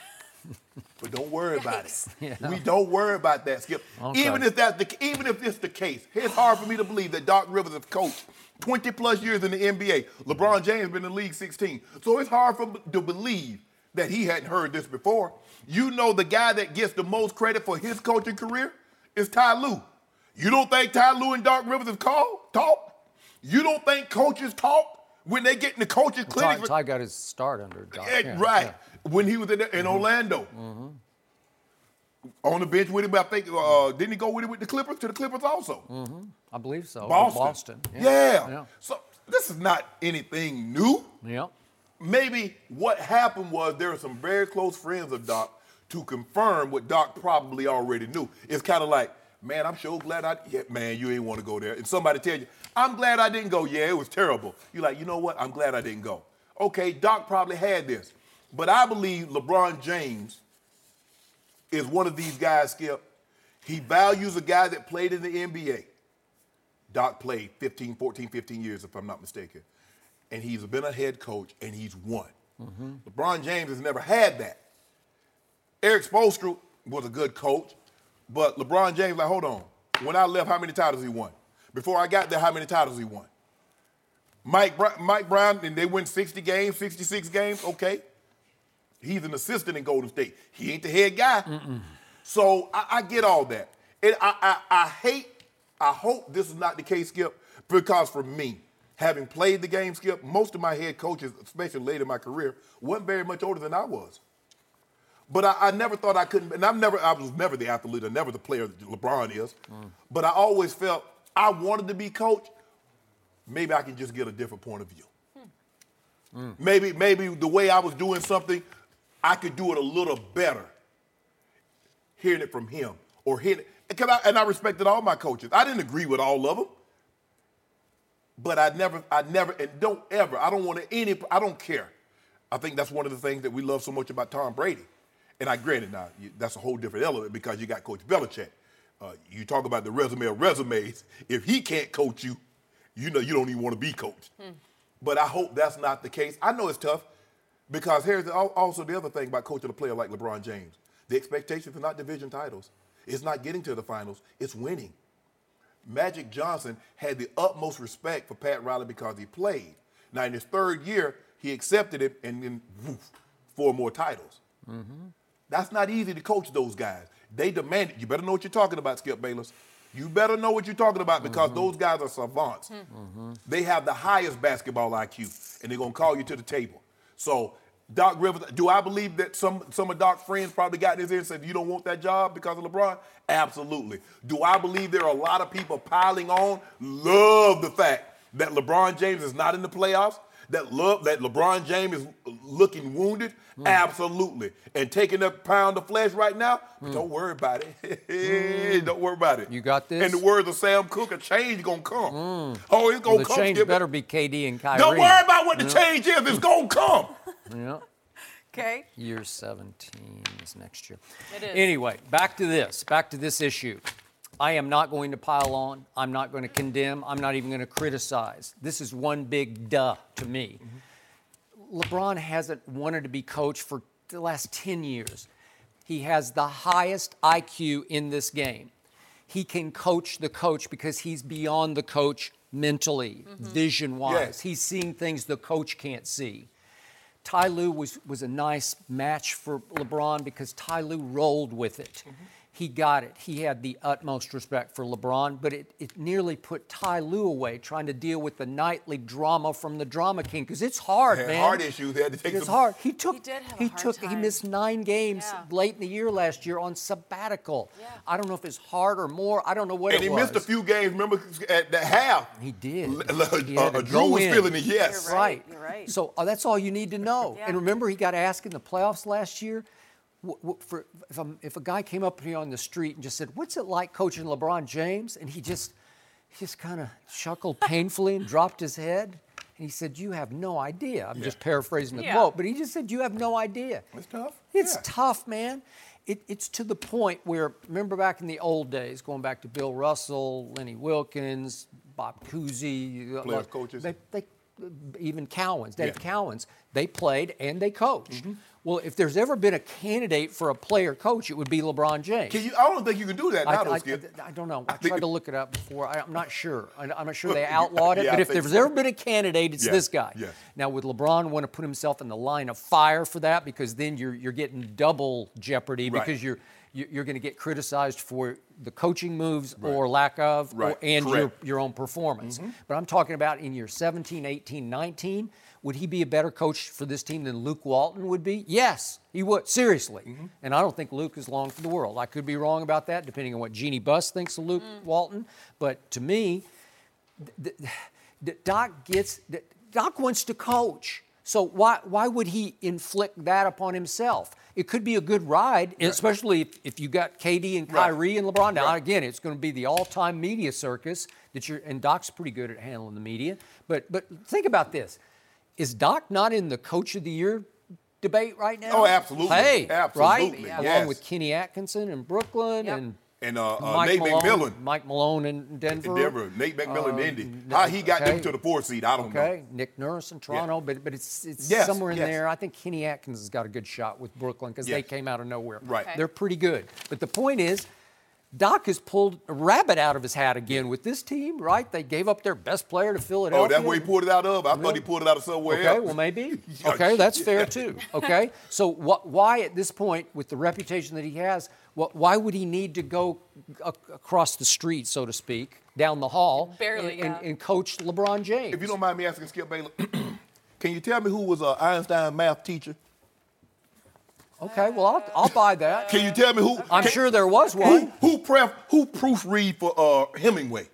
But don't worry about it. We don't worry about that, Skip. Okay. Even if it's the case, it's hard for me to believe that Doc Rivers has coached 20 plus years in the NBA. LeBron James been in the league 16. So it's hard to believe that he hadn't heard this before. You know the guy that gets the most credit for his coaching career is Ty Lue. You don't think Ty Lue and Doc Rivers have talked? You don't think coaches talk when they get in the coaches clinic? Ty got his start under Doc. Right. When he was in Orlando. On the bench with him, I think, didn't he go with him with the Clippers, to the Clippers also? I believe so. Boston. Yeah. So this is not anything new. Yeah. Maybe what happened was there were some very close friends of Doc to confirm what Doc probably already knew. It's kind of like, man, I'm sure glad man, you ain't want to go there. And somebody tell you, I'm glad I didn't go. Yeah, it was terrible. You're like, you know what? I'm glad I didn't go. okay, Doc probably had this. But I believe LeBron James is one of these guys, Skip. He values a guy that played in the NBA. Doc played 15 years, if I'm not mistaken. And he's been a head coach, and he's won. Mm-hmm. LeBron James has never had that. Eric Spoelstra was a good coach, but LeBron James, like, hold on. When I left, how many titles he won? Before I got there, how many titles he won? Mike Brown, and they win 60 games, 66 games, okay. He's an assistant in Golden State. He ain't the head guy. Mm-mm. So I get all that. And I hope this is not the case, Skip, because for me, having played the game, Skip, most of my head coaches, especially late in my career, weren't very much older than I was. But I never thought I couldn't, and I was never the athlete or never the player that LeBron is. But I always felt I wanted to be coach. Maybe I can just get a different point of view. Maybe the way I was doing something, I could do it a little better. Hearing it from him or hearing it. And I respected all my coaches. I didn't agree with all of them. But I never, and don't ever, I don't care. I think that's one of the things that we love so much about Tom Brady. And I granted now, that's a whole different element because you got Coach Belichick. You talk about the resume of resumes. If he can't coach you, you know you don't even want to be coached. But I hope that's not the case. I know it's tough because here's also the other thing about coaching a player like LeBron James. The expectations are not division titles. It's not getting to the finals. It's winning. Magic Johnson had the utmost respect for Pat Riley because he played. Now, in his third year, he accepted it and then 4 more titles. Mm-hmm. That's not easy to coach those guys. They demand it. You better know what you're talking about, Skip Bayless. You better know what you're talking about because those guys are savants. Mm-hmm. They have the highest basketball IQ, and they're going to call you to the table. So, Doc Rivers, do I believe that some of Doc's friends probably got in his ear and said, you don't want that job because of LeBron? Absolutely. Do I believe there are a lot of people piling on? Love the fact that LeBron James is not in the playoffs, that LeBron James is looking wounded? Absolutely. And taking a pound of flesh right now? Don't worry about it. Don't worry about it. You got this? And the words of Sam Cooke, a change going to come. Oh, it's going to come. The change better be KD and Kyrie. Don't worry about what the change is. It's going to come. Yeah. Okay. Year 17 is next year. It is. Anyway, back to this issue. I am not going to pile on. I'm not going to condemn. I'm not even going to criticize. This is one big duh to me. LeBron hasn't wanted to be coach for the last 10 years. He has the highest IQ in this game. He can coach the coach because he's beyond the coach mentally, vision-wise. Yes. He's seeing things the coach can't see. Ty Lue was a nice match for LeBron because Ty Lue rolled with it. He got it. He had the utmost respect for LeBron, but it nearly put Ty Lue away trying to deal with the nightly drama from the Drama King because it's hard, man. Heart issues. They had to take It's hard. He missed 9 games late in the year last year on sabbatical. Yeah. I don't know if it's hard or more. I don't know what it was. And he missed a few games. Remember at the half. He did. Drew was feeling it. Yes. You're right. You're right. So that's all you need to know. Yeah. And remember, he got asked in the playoffs last year. If a guy came up to me on the street and just said, "What's it like coaching LeBron James?" and he just kind of chuckled painfully and dropped his head, and he said, "You have no idea." I'm just paraphrasing the quote, but he just said, "You have no idea." It's tough. It's tough, man. It's to the point where, remember back in the old days, going back to Bill Russell, Lenny Wilkins, Bob Cousy, Players, coaches. Even Cowens, Dave Cowens, they played and they coached. Well, if there's ever been a candidate for a player coach, it would be LeBron James. I don't think you can do that now, I don't know. I tried to look it up before. I'm not sure. I'm not sure they outlawed it. But if there's ever been a candidate, it's this guy. Yes. Now, would LeBron want to put himself in the line of fire for that? Because then you're getting double jeopardy because you're going to get criticized for the coaching moves or lack of and your own performance. But I'm talking about in year 17, 18, 19, would he be a better coach for this team than Luke Walton would be? Yes, he would, seriously. And I don't think Luke is long for the world. I could be wrong about that, depending on what Jeannie Buss thinks of Luke Walton. But to me, Doc wants to coach. So why would he inflict that upon himself? It could be a good ride, especially if you got KD and Kyrie and LeBron. Now, again, it's going to be the all-time media circus and Doc's pretty good at handling the media. But think about this. Is Doc not in the Coach of the Year debate right now? Oh, absolutely. Hey, absolutely. right? Yes. Along with Kenny Atkinson in Brooklyn and Nate McMillan. Mike Malone in Denver. Nate McMillan in Indy. How he got them to the 4th seed, I don't know. Okay, Nick Nurse in Toronto, but it's somewhere in there. I think Kenny Atkins has got a good shot with Brooklyn because they came out of nowhere. Right. They're pretty good. But the point is, Doc has pulled a rabbit out of his hat again with this team, right? They gave up their best player to Philadelphia. Oh, that's where he pulled it out of? I thought he pulled it out of somewhere else. Okay, well, maybe. Okay, that's fair, too. Okay? So why at this point, with the reputation that he has, why would he need to go across the street, so to speak, down the hall and coach LeBron James? If you don't mind me asking, Skip Bayless, can you tell me who was an Einstein math teacher? Okay, well, I'll buy that. Can you tell me who? I'm sure there was one. Who proofread for Hemingway?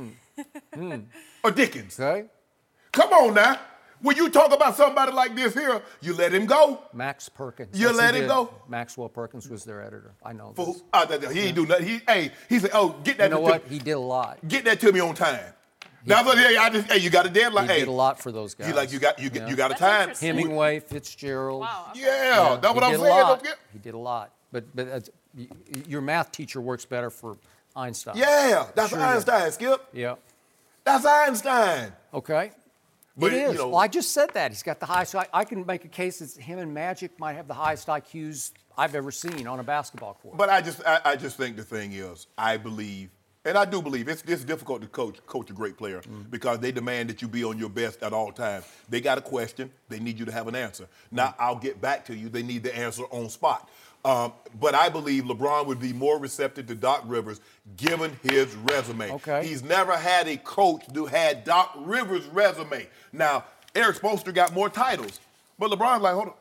Or Dickens? Okay. Come on now. When you talk about somebody like this here, you let him go. Max Perkins. You let him go. Maxwell Perkins was their editor. I know For this. he ain't do nothing. He said, "Oh, get that." You know what? He did a lot. Get that to me on time. Now, you got a deadline. He did a lot for those guys. You got a time. Hemingway, Fitzgerald. Wow. Okay. Yeah, that's what I'm saying. He did a lot. But your math teacher works better for Einstein. Yeah, that's Einstein, Skip. Yeah. That's Einstein. Okay. But, it is. you know, Well, I just said that. He's got the highest. I can make a case that him and Magic might have the highest IQs I've ever seen on a basketball court. But I just think the thing is, I believe, and I do believe, it's difficult to coach a great player because they demand that you be on your best at all times. They got a question. They need you to have an answer. Now, I'll get back to you. They need the answer on spot. But I believe LeBron would be more receptive to Doc Rivers given his resume. Okay. He's never had a coach who had Doc Rivers' resume. Now, Eric Spoelstra got more titles, but LeBron's like, hold on.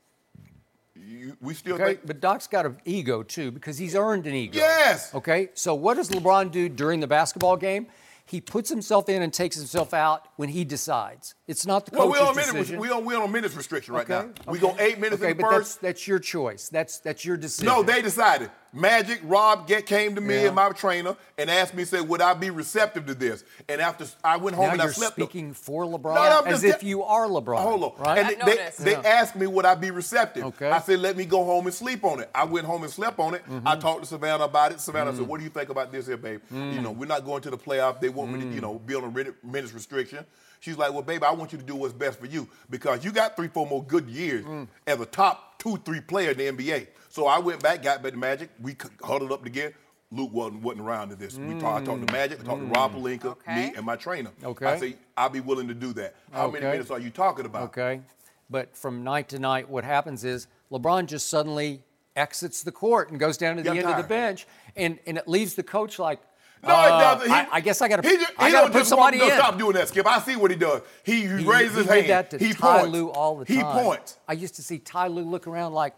We still think. But Doc's got an ego, too, because he's earned an ego. Yes. Okay? So what does LeBron do during the basketball game? He puts himself in and takes himself out when he decides. It's not the coach's decision. We're on minutes restriction right now. We go 8 minutes in the but first. that's your choice. That's your decision. No, they decided. Magic, Rob came to me and my trainer and asked me, said, would I be receptive to this? And after I went home now and I you're slept. Speaking for LeBron as if you are LeBron. Hold on. Right? And they asked me, would I be receptive? Okay. I said, let me go home and sleep on it. I went home and slept on it. I talked to Savannah about it. Savannah said, what do you think about this here, babe? You know, we're not going to the playoff. They want me to, be on a minutes restriction. She's like, well, baby, I want you to do what's best for you because you got 3-4 more good years as a top 2-3 player in the NBA. So I went back, got back to Magic. We huddled up together. Luke wasn't around to this. I talked to Magic, I talked to Rob Pelinka, me, and my trainer. Okay. I say, I'll be willing to do that. How many minutes are you talking about? Okay. But from night to night, what happens is LeBron just suddenly exits the court and goes down to the end of the bench, and it leaves the coach like, no, it doesn't. I guess I got to put somebody in. Stop doing that, Skip. I see what he does. He raises his hand. He did that to Ty Lue all the time. He points. I used to see Ty Lue look around like,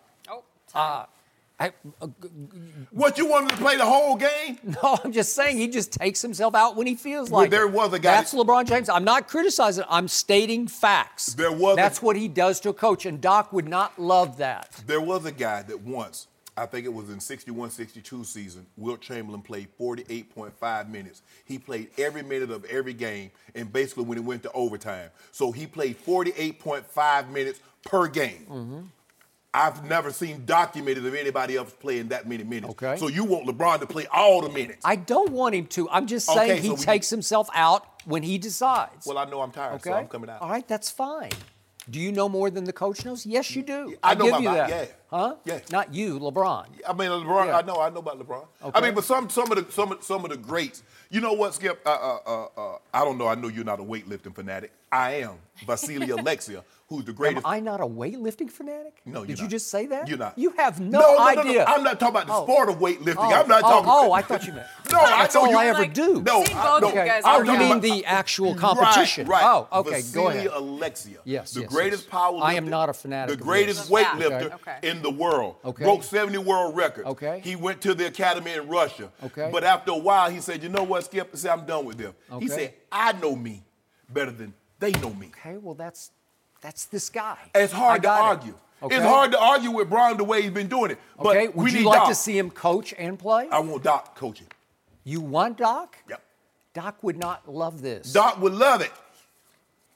what, you wanted to play the whole game? No, I'm just saying he just takes himself out when he feels like there was a guy. That's LeBron James. I'm not criticizing. I'm stating facts. That's what he does to a coach, and Doc would not love that. There was a guy that once, I think it was in 61-62 season, Wilt Chamberlain played 48.5 minutes. He played every minute of every game, and basically when it went to overtime. So he played 48.5 minutes per game. I've never seen documented of anybody else playing that many minutes. Okay. So you want LeBron to play all the minutes? I don't want him to. I'm just saying he takes himself out when he decides. Well, I know I'm tired, so I'm coming out. All right, that's fine. Do you know more than the coach knows? Yes, you do. I know give you that. Yeah. Huh? Yeah. Not you, LeBron. I mean, LeBron. Yeah. I know about LeBron. Okay. I mean, but some of the greats. You know what, Skip? I don't know. I know you're not a weightlifting fanatic. I am. Vasily Alexia, who's the greatest. Am I not a weightlifting fanatic? No, you're Did not. you just say that? You're not. You have no idea. No. I'm not talking about the sport of weightlifting. Oh. I'm not talking. Oh, I thought you meant. No, that's all I ever do. No, Seen both of you guys. Oh, you Okay. mean the actual competition? Right. Oh, okay. Vasily Go ahead. Alexia. Yes. The greatest powerlifter. I am not a fanatic. The of greatest this. weightlifter Okay. in the world. Okay. Broke 70 world records. Okay. He went to the academy in Russia. Okay. But after a while, he said, you know what, Skip? He said, I'm done with them. He Okay. said, I know me better than they know me. Okay. Well, that's this guy. It's hard to argue. Okay. It's hard to argue with Bron the way he's been doing it. But Okay. we Would need you like Doc. to see him coach and play? I want Doc coaching. You want Doc? Yep. Doc would not love this. Doc would love it.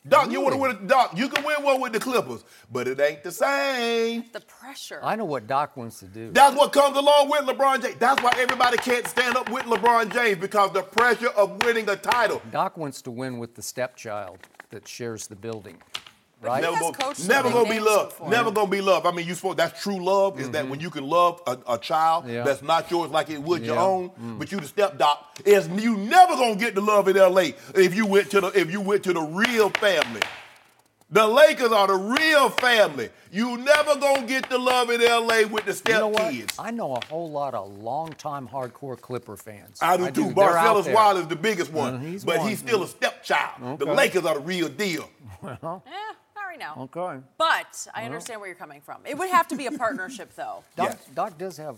Doc, you want to win? Doc, you can win one with the Clippers, but it ain't the same. The pressure. I know what Doc wants to do. That's what comes along with LeBron James. That's why everybody can't stand up with LeBron James, because the pressure of winning a title. Doc wants to win with the stepchild that shares the building. Right? Never gonna be love. Never gonna be love. I mean, that's true love. Is that when you can love a child that's not yours like it would your own, but you the stepdog. You never gonna get the love in LA if you went to the real family. The Lakers are the real family. You never gonna get the love in LA with the step-kids. I know a whole lot of longtime hardcore Clipper fans. I do too. Marcellus Wilder is the biggest one, he's still a stepchild. Okay. The Lakers are the real deal. Well. Right now. Okay. But I understand where you're coming from. It would have to be a partnership, though. Doc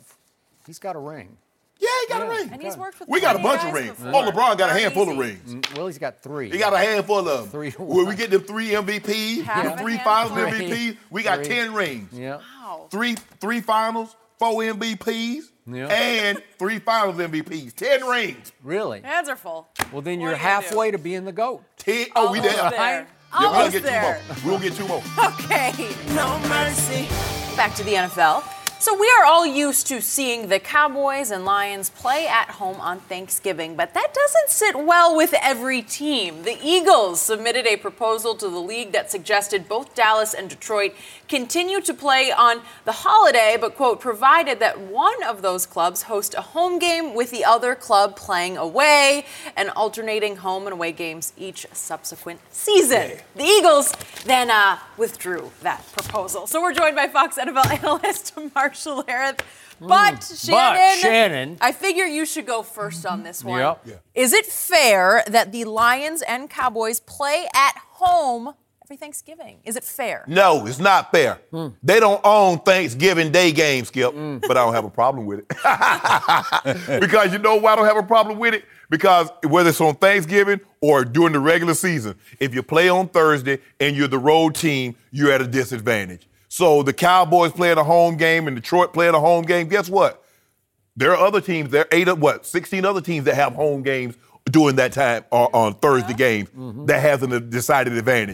he's got a ring. Yeah, he got a ring. And he's worked with We got a bunch of rings. Before. Oh, LeBron got a handful of rings. Well, he's got 3. He got a handful of them. 3 to 1. When we get the 3 MVPs, the 3 finals MVPs, we got 10 rings. Yeah. Wow. 3 finals, 4 MVPs, and 3 finals MVPs. 10 rings. Really? Hands are full. Well, then you're halfway to being the GOAT. We did. There. We're gonna get 2 more. We'll get 2 more. Okay. No mercy. Back to the NFL. So we are all used to seeing the Cowboys and Lions play at home on Thanksgiving, but that doesn't sit well with every team. The Eagles submitted a proposal to the league that suggested both Dallas and Detroit continue to play on the holiday, but, quote, provided that one of those clubs host a home game with the other club playing away and alternating home and away games each subsequent season. The Eagles then withdrew that proposal. So we're joined by Fox NFL analyst Marshall Harris. But Shannon, I figure you should go first on this one. Yep. Yeah. Is it fair that the Lions and Cowboys play at home every Thanksgiving? Is it fair? No, it's not fair. They don't own Thanksgiving Day games, Skip, but I don't have a problem with it. Because you know why I don't have a problem with it? Because whether it's on Thanksgiving or during the regular season, if you play on Thursday and you're the road team, you're at a disadvantage. So the Cowboys playing a home game and Detroit playing a home game, guess what? There are other teams, there are 16 other teams that have home games during that time on Thursday games that has a decided advantage.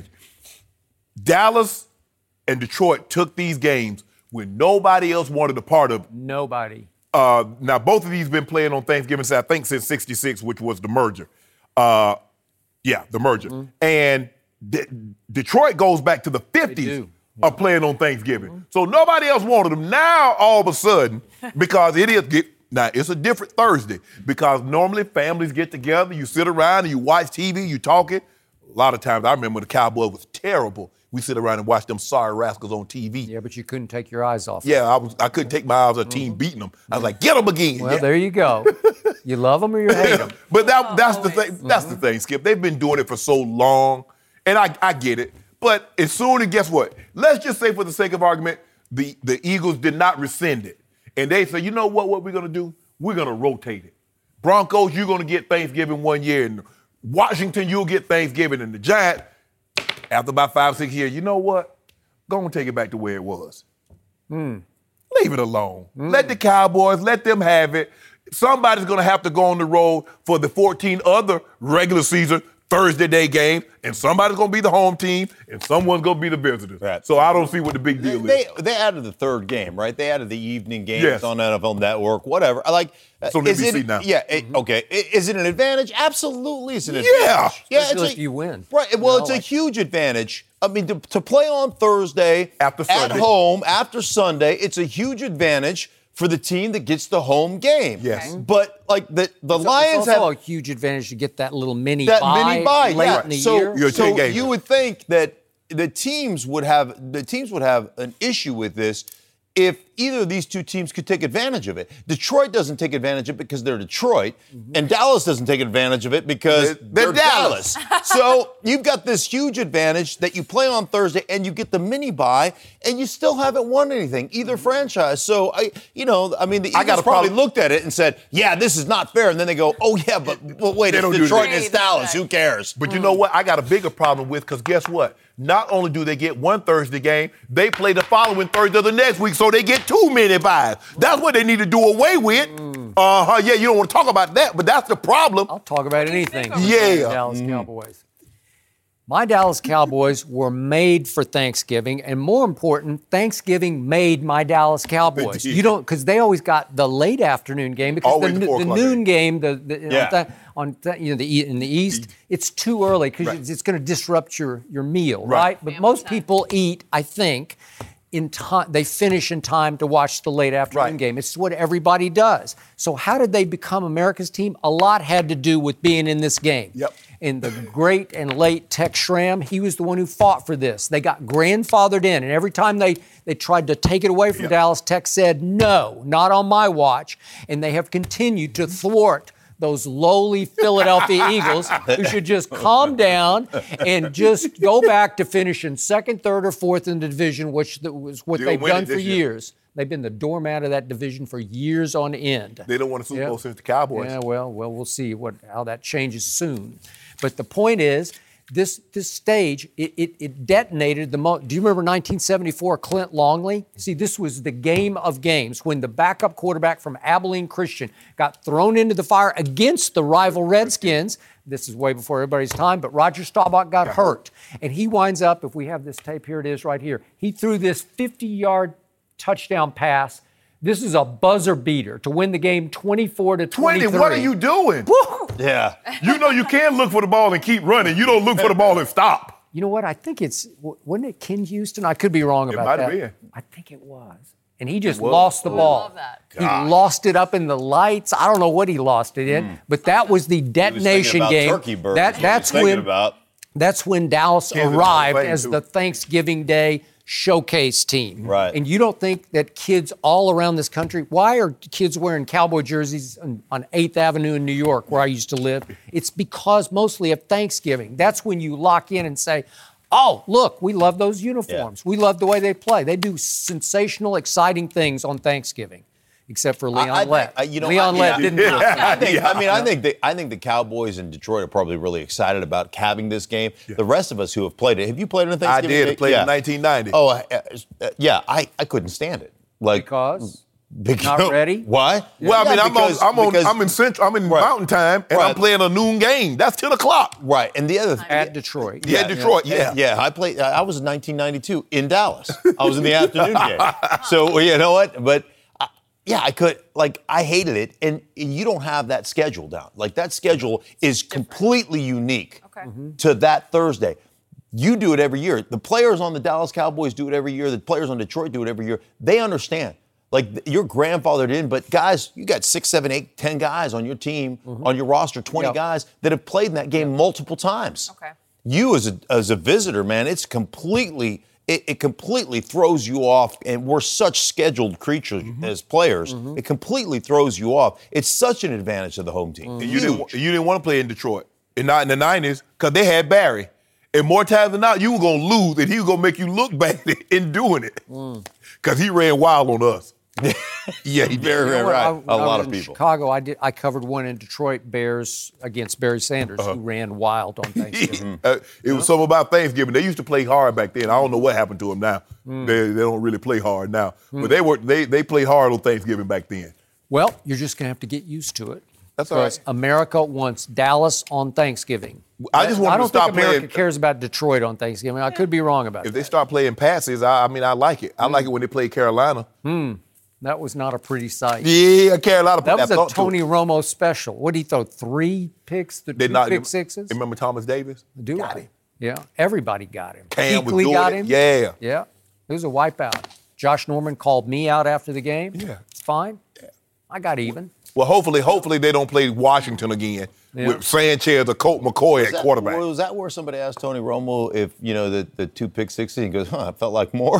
Dallas and Detroit took these games when nobody else wanted a part of it. Nobody. Now, both of these been playing on Thanksgiving, I think since '66, which was the merger. The merger. And Detroit goes back to the 50s of playing on Thanksgiving. So nobody else wanted them. Now, all of a sudden, because it's a different Thursday, because normally families get together, you sit around and you watch TV, you talking. A lot of times, I remember the Cowboys was terrible. We sit around and watch them sorry rascals on TV. Yeah, but you couldn't take your eyes off. Yeah, I couldn't take my eyes off a team beating them. I was like, get them again. Well, there you go. You love them or you hate them. But that's the thing. That's the thing, Skip. They've been doing it for so long, and I get it. But as soon as, guess what? Let's just say, for the sake of argument, the Eagles did not rescind it. And they say, you know what we're going to do? We're going to rotate it. Broncos, you're going to get Thanksgiving one year. And Washington, you'll get Thanksgiving. And the Giants, after about 5-6 years, you know what? Go and take it back to where it was. Leave it alone. Let the Cowboys, let them have it. Somebody's going to have to go on the road for the 14 other regular season Thursday day games, and somebody's going to be the home team, and someone's going to be the visitors. Right. So I don't see what the big deal is. They added the third game, right? They added the evening games on NFL Network, whatever. It's on NBC now. Yeah, okay. Is it an advantage? Absolutely, it's an advantage. Yeah, especially if you win. Right. Well, it's a huge advantage. I mean, to play on Thursday after Sunday. At home after Sunday, it's a huge advantage for the team that gets the home game. Yes. But like the Lions have have a huge advantage to get that little mini bye late in the year. So you would think that the teams would have an issue with this if either of these two teams could take advantage of it. Detroit doesn't take advantage of it because they're Detroit, and Dallas doesn't take advantage of it because they're Dallas. So you've got this huge advantage that you play on Thursday and you get the mini bye, and you still haven't won anything, either franchise. So, the Eagles probably looked at it and said, yeah, this is not fair. And then they go, oh, yeah, but wait, it's Detroit and it's Dallas. Who cares? But you know what? I got a bigger problem with, because guess what? Not only do they get one Thursday game, they play the following Thursday of the next week, so they get 2 mini buys. That's what they need to do away with. You don't want to talk about that, but that's the problem. I'll talk about anything. Yeah. Dallas Cowboys. My Dallas Cowboys were made for Thanksgiving, and more important, Thanksgiving made my Dallas Cowboys. You don't, because they always got the late afternoon game because the noon game, in the East, it's too early because it's going to disrupt your meal, right? But most people eat, I think, in time. They finish in time to watch the late afternoon game. It's what everybody does. So how did they become America's team? A lot had to do with being in this game. Yep. And the great and late Tex Schramm, he was the one who fought for this. They got grandfathered in, and every time they tried to take it away from Dallas, Tex said, no, not on my watch. And they have continued to thwart those lowly Philadelphia Eagles who should just calm down and just go back to finishing second, third, or fourth in the division, which was what they've done for years. They've been the doormat of that division for years on end. They don't want a Super Bowl since the Cowboys. Yeah, well, we'll see how that changes soon. But the point is, this stage, it detonated the most. Do you remember 1974, Clint Longley? See, this was the game of games when the backup quarterback from Abilene Christian got thrown into the fire against the rival Redskins. This is way before everybody's time, but Roger Staubach got hurt. And he winds up, if we have this tape, here it is right here. He threw this 50-yard touchdown pass. This is a buzzer beater to win the game 24-23. 20, what are you doing? Woo! Yeah. You know you can look for the ball and keep running. You don't look for the ball and stop. You know what? I think wasn't it Ken Houston? I could be wrong about that. It might have been. I think it was. And he just lost the ball. I love that. He lost it up in the lights. I don't know what he lost it in, but that was the detonation game. Turkey burgers. That's when Dallas arrived as the Thanksgiving Day showcase team. Right. And you don't think that kids all around this country, why are kids wearing cowboy jerseys on 8th Avenue in New York, where I used to live? It's because mostly of Thanksgiving. That's when you lock in and say, oh, look, we love those uniforms. We love the way they play. They do sensational, exciting things on Thanksgiving. Except for Leon Lett. Leon Lett didn't do it. I think the Cowboys in Detroit are probably really excited about having this game. Yeah. The rest of us who have played it, have you played it in Thanksgiving? I did. I played in 1990. Oh, I couldn't stand it. Because not ready. Why? Well, I'm in Mountain Time, and I'm playing a noon game. That's 10 o'clock. Right, and the other at Detroit. Detroit. I played. I was in 1992 in Dallas. I was in the afternoon game. So you know what? But. Yeah, I could. I hated it, and you don't have that schedule down. That schedule is completely unique to that Thursday. You do it every year. The players on the Dallas Cowboys do it every year. The players on Detroit do it every year. They understand. You're grandfathered in, but guys, you got 6, 7, 8, 10 guys on your team, on your roster, 20 guys that have played in that game multiple times. Okay. You as a visitor, man, it's completely. It completely throws you off, and we're such scheduled creatures as players. It completely throws you off. It's such an advantage to the home team. And you didn't want to play in Detroit, and not in the 90s, because they had Barry. And more times than not, you were going to lose, and he was going to make you look bad in doing it, because he ran wild on us. Yeah, he very right. A lot of people. Chicago, I covered one in Detroit Bears against Barry Sanders, who ran wild on Thanksgiving. It was something about Thanksgiving. They used to play hard back then. I don't know what happened to them now. They don't really play hard now. But they played hard on Thanksgiving back then. Well, you're just going to have to get used to it. That's all right. America wants Dallas on Thanksgiving. I don't think America cares about Detroit on Thanksgiving. I could be wrong about that. If they start playing passes, I like it. I like it when they play Carolina. That was not a pretty sight. Yeah, Carolina. That was a Tony Romo special. What did he throw? 3 picks? Pick sixes? Remember Thomas Davis? Got him. Yeah, everybody got him. Cam was doing got him. Yeah. Yeah. It was a wipeout. Josh Norman called me out after the game. Yeah. It's fine. Yeah. I got even. Well, hopefully they don't play Washington again with Sanchez or Colt McCoy at quarterback. Was that where somebody asked Tony Romo if, the 2 pick sixes? He goes, it felt like more.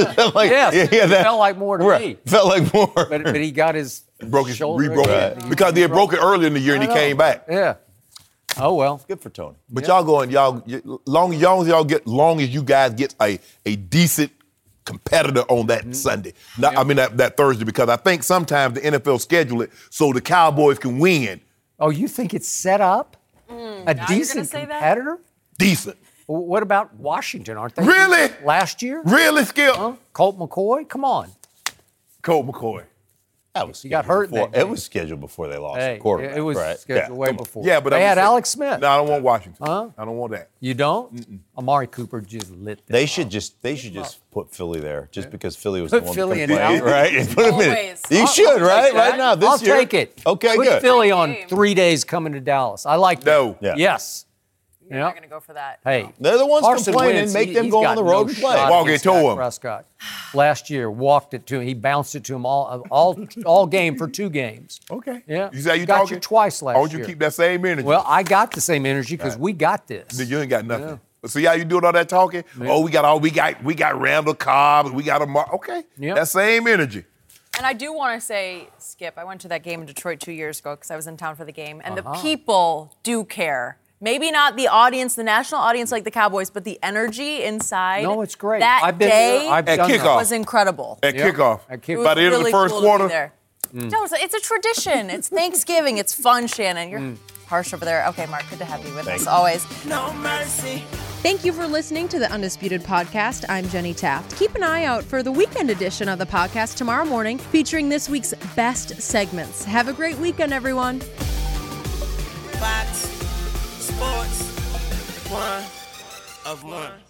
It felt like more to me. Felt like more. But he got his shoulder. Because they had broke it earlier in the year and he came back. Yeah. Oh, well. Good for Tony. But long as you guys get a decent competitor on that Sunday. That Thursday, because I think sometimes the NFL schedule it so the Cowboys can win. Oh, you think it's set up? A decent competitor? Decent. Well, what about Washington? Aren't they? Really? Last year? Really, Skip? Colt McCoy? Come on. Colt McCoy. He got hurt. It was scheduled before they lost the quarterback. It was right? scheduled way before. Yeah, but they had Alex Smith. No, I don't want Washington. Huh? I don't want that. You don't? Amari Cooper just lit them They up. should just put Philly there, just because Philly was Put the one Philly that in played, now. right? And put them in. Always. You should, right? that. Right now, this I'll year. take it. Okay, Put good. Philly on Game. 3 days coming to Dallas. I like that. No. Yeah. Yes. You're not going to go for that. Hey, They're the ones Carson complaining. Wentz, Make them he's go got on the road no and play. shot Walk it against to Dak him. Prescott. Last year, walked it to him. He bounced it to him all game for 2 games. Okay. Yeah. You say you got talking? you twice last I want you year. to keep that same energy. Well, I got the same energy because we got this. You ain't got nothing. See how you doing all that talking? Yeah. Oh, we got Randall Cobb, we got Amar. Okay. Yep. That same energy. And I do want to say, Skip, I went to that game in Detroit 2 years ago because I was in town for the game, and the people do care. Maybe not the audience, the national audience like the Cowboys, but the energy inside. No, it's great. That I've been day there. I've At done kickoff. that. was incredible. At kickoff. At It kickoff. was By the end of really the first cool to be quarter. there. No, it's a tradition. It's Thanksgiving. It's fun, Shannon. You're harsh over there. Okay, Mark, good to have you with us always. No mercy. Thank you for listening to the Undisputed Podcast. I'm Jenny Taft. Keep an eye out for the weekend edition of the podcast tomorrow morning, featuring this week's best segments. Have a great weekend, everyone. Fox Sports 1 of 1.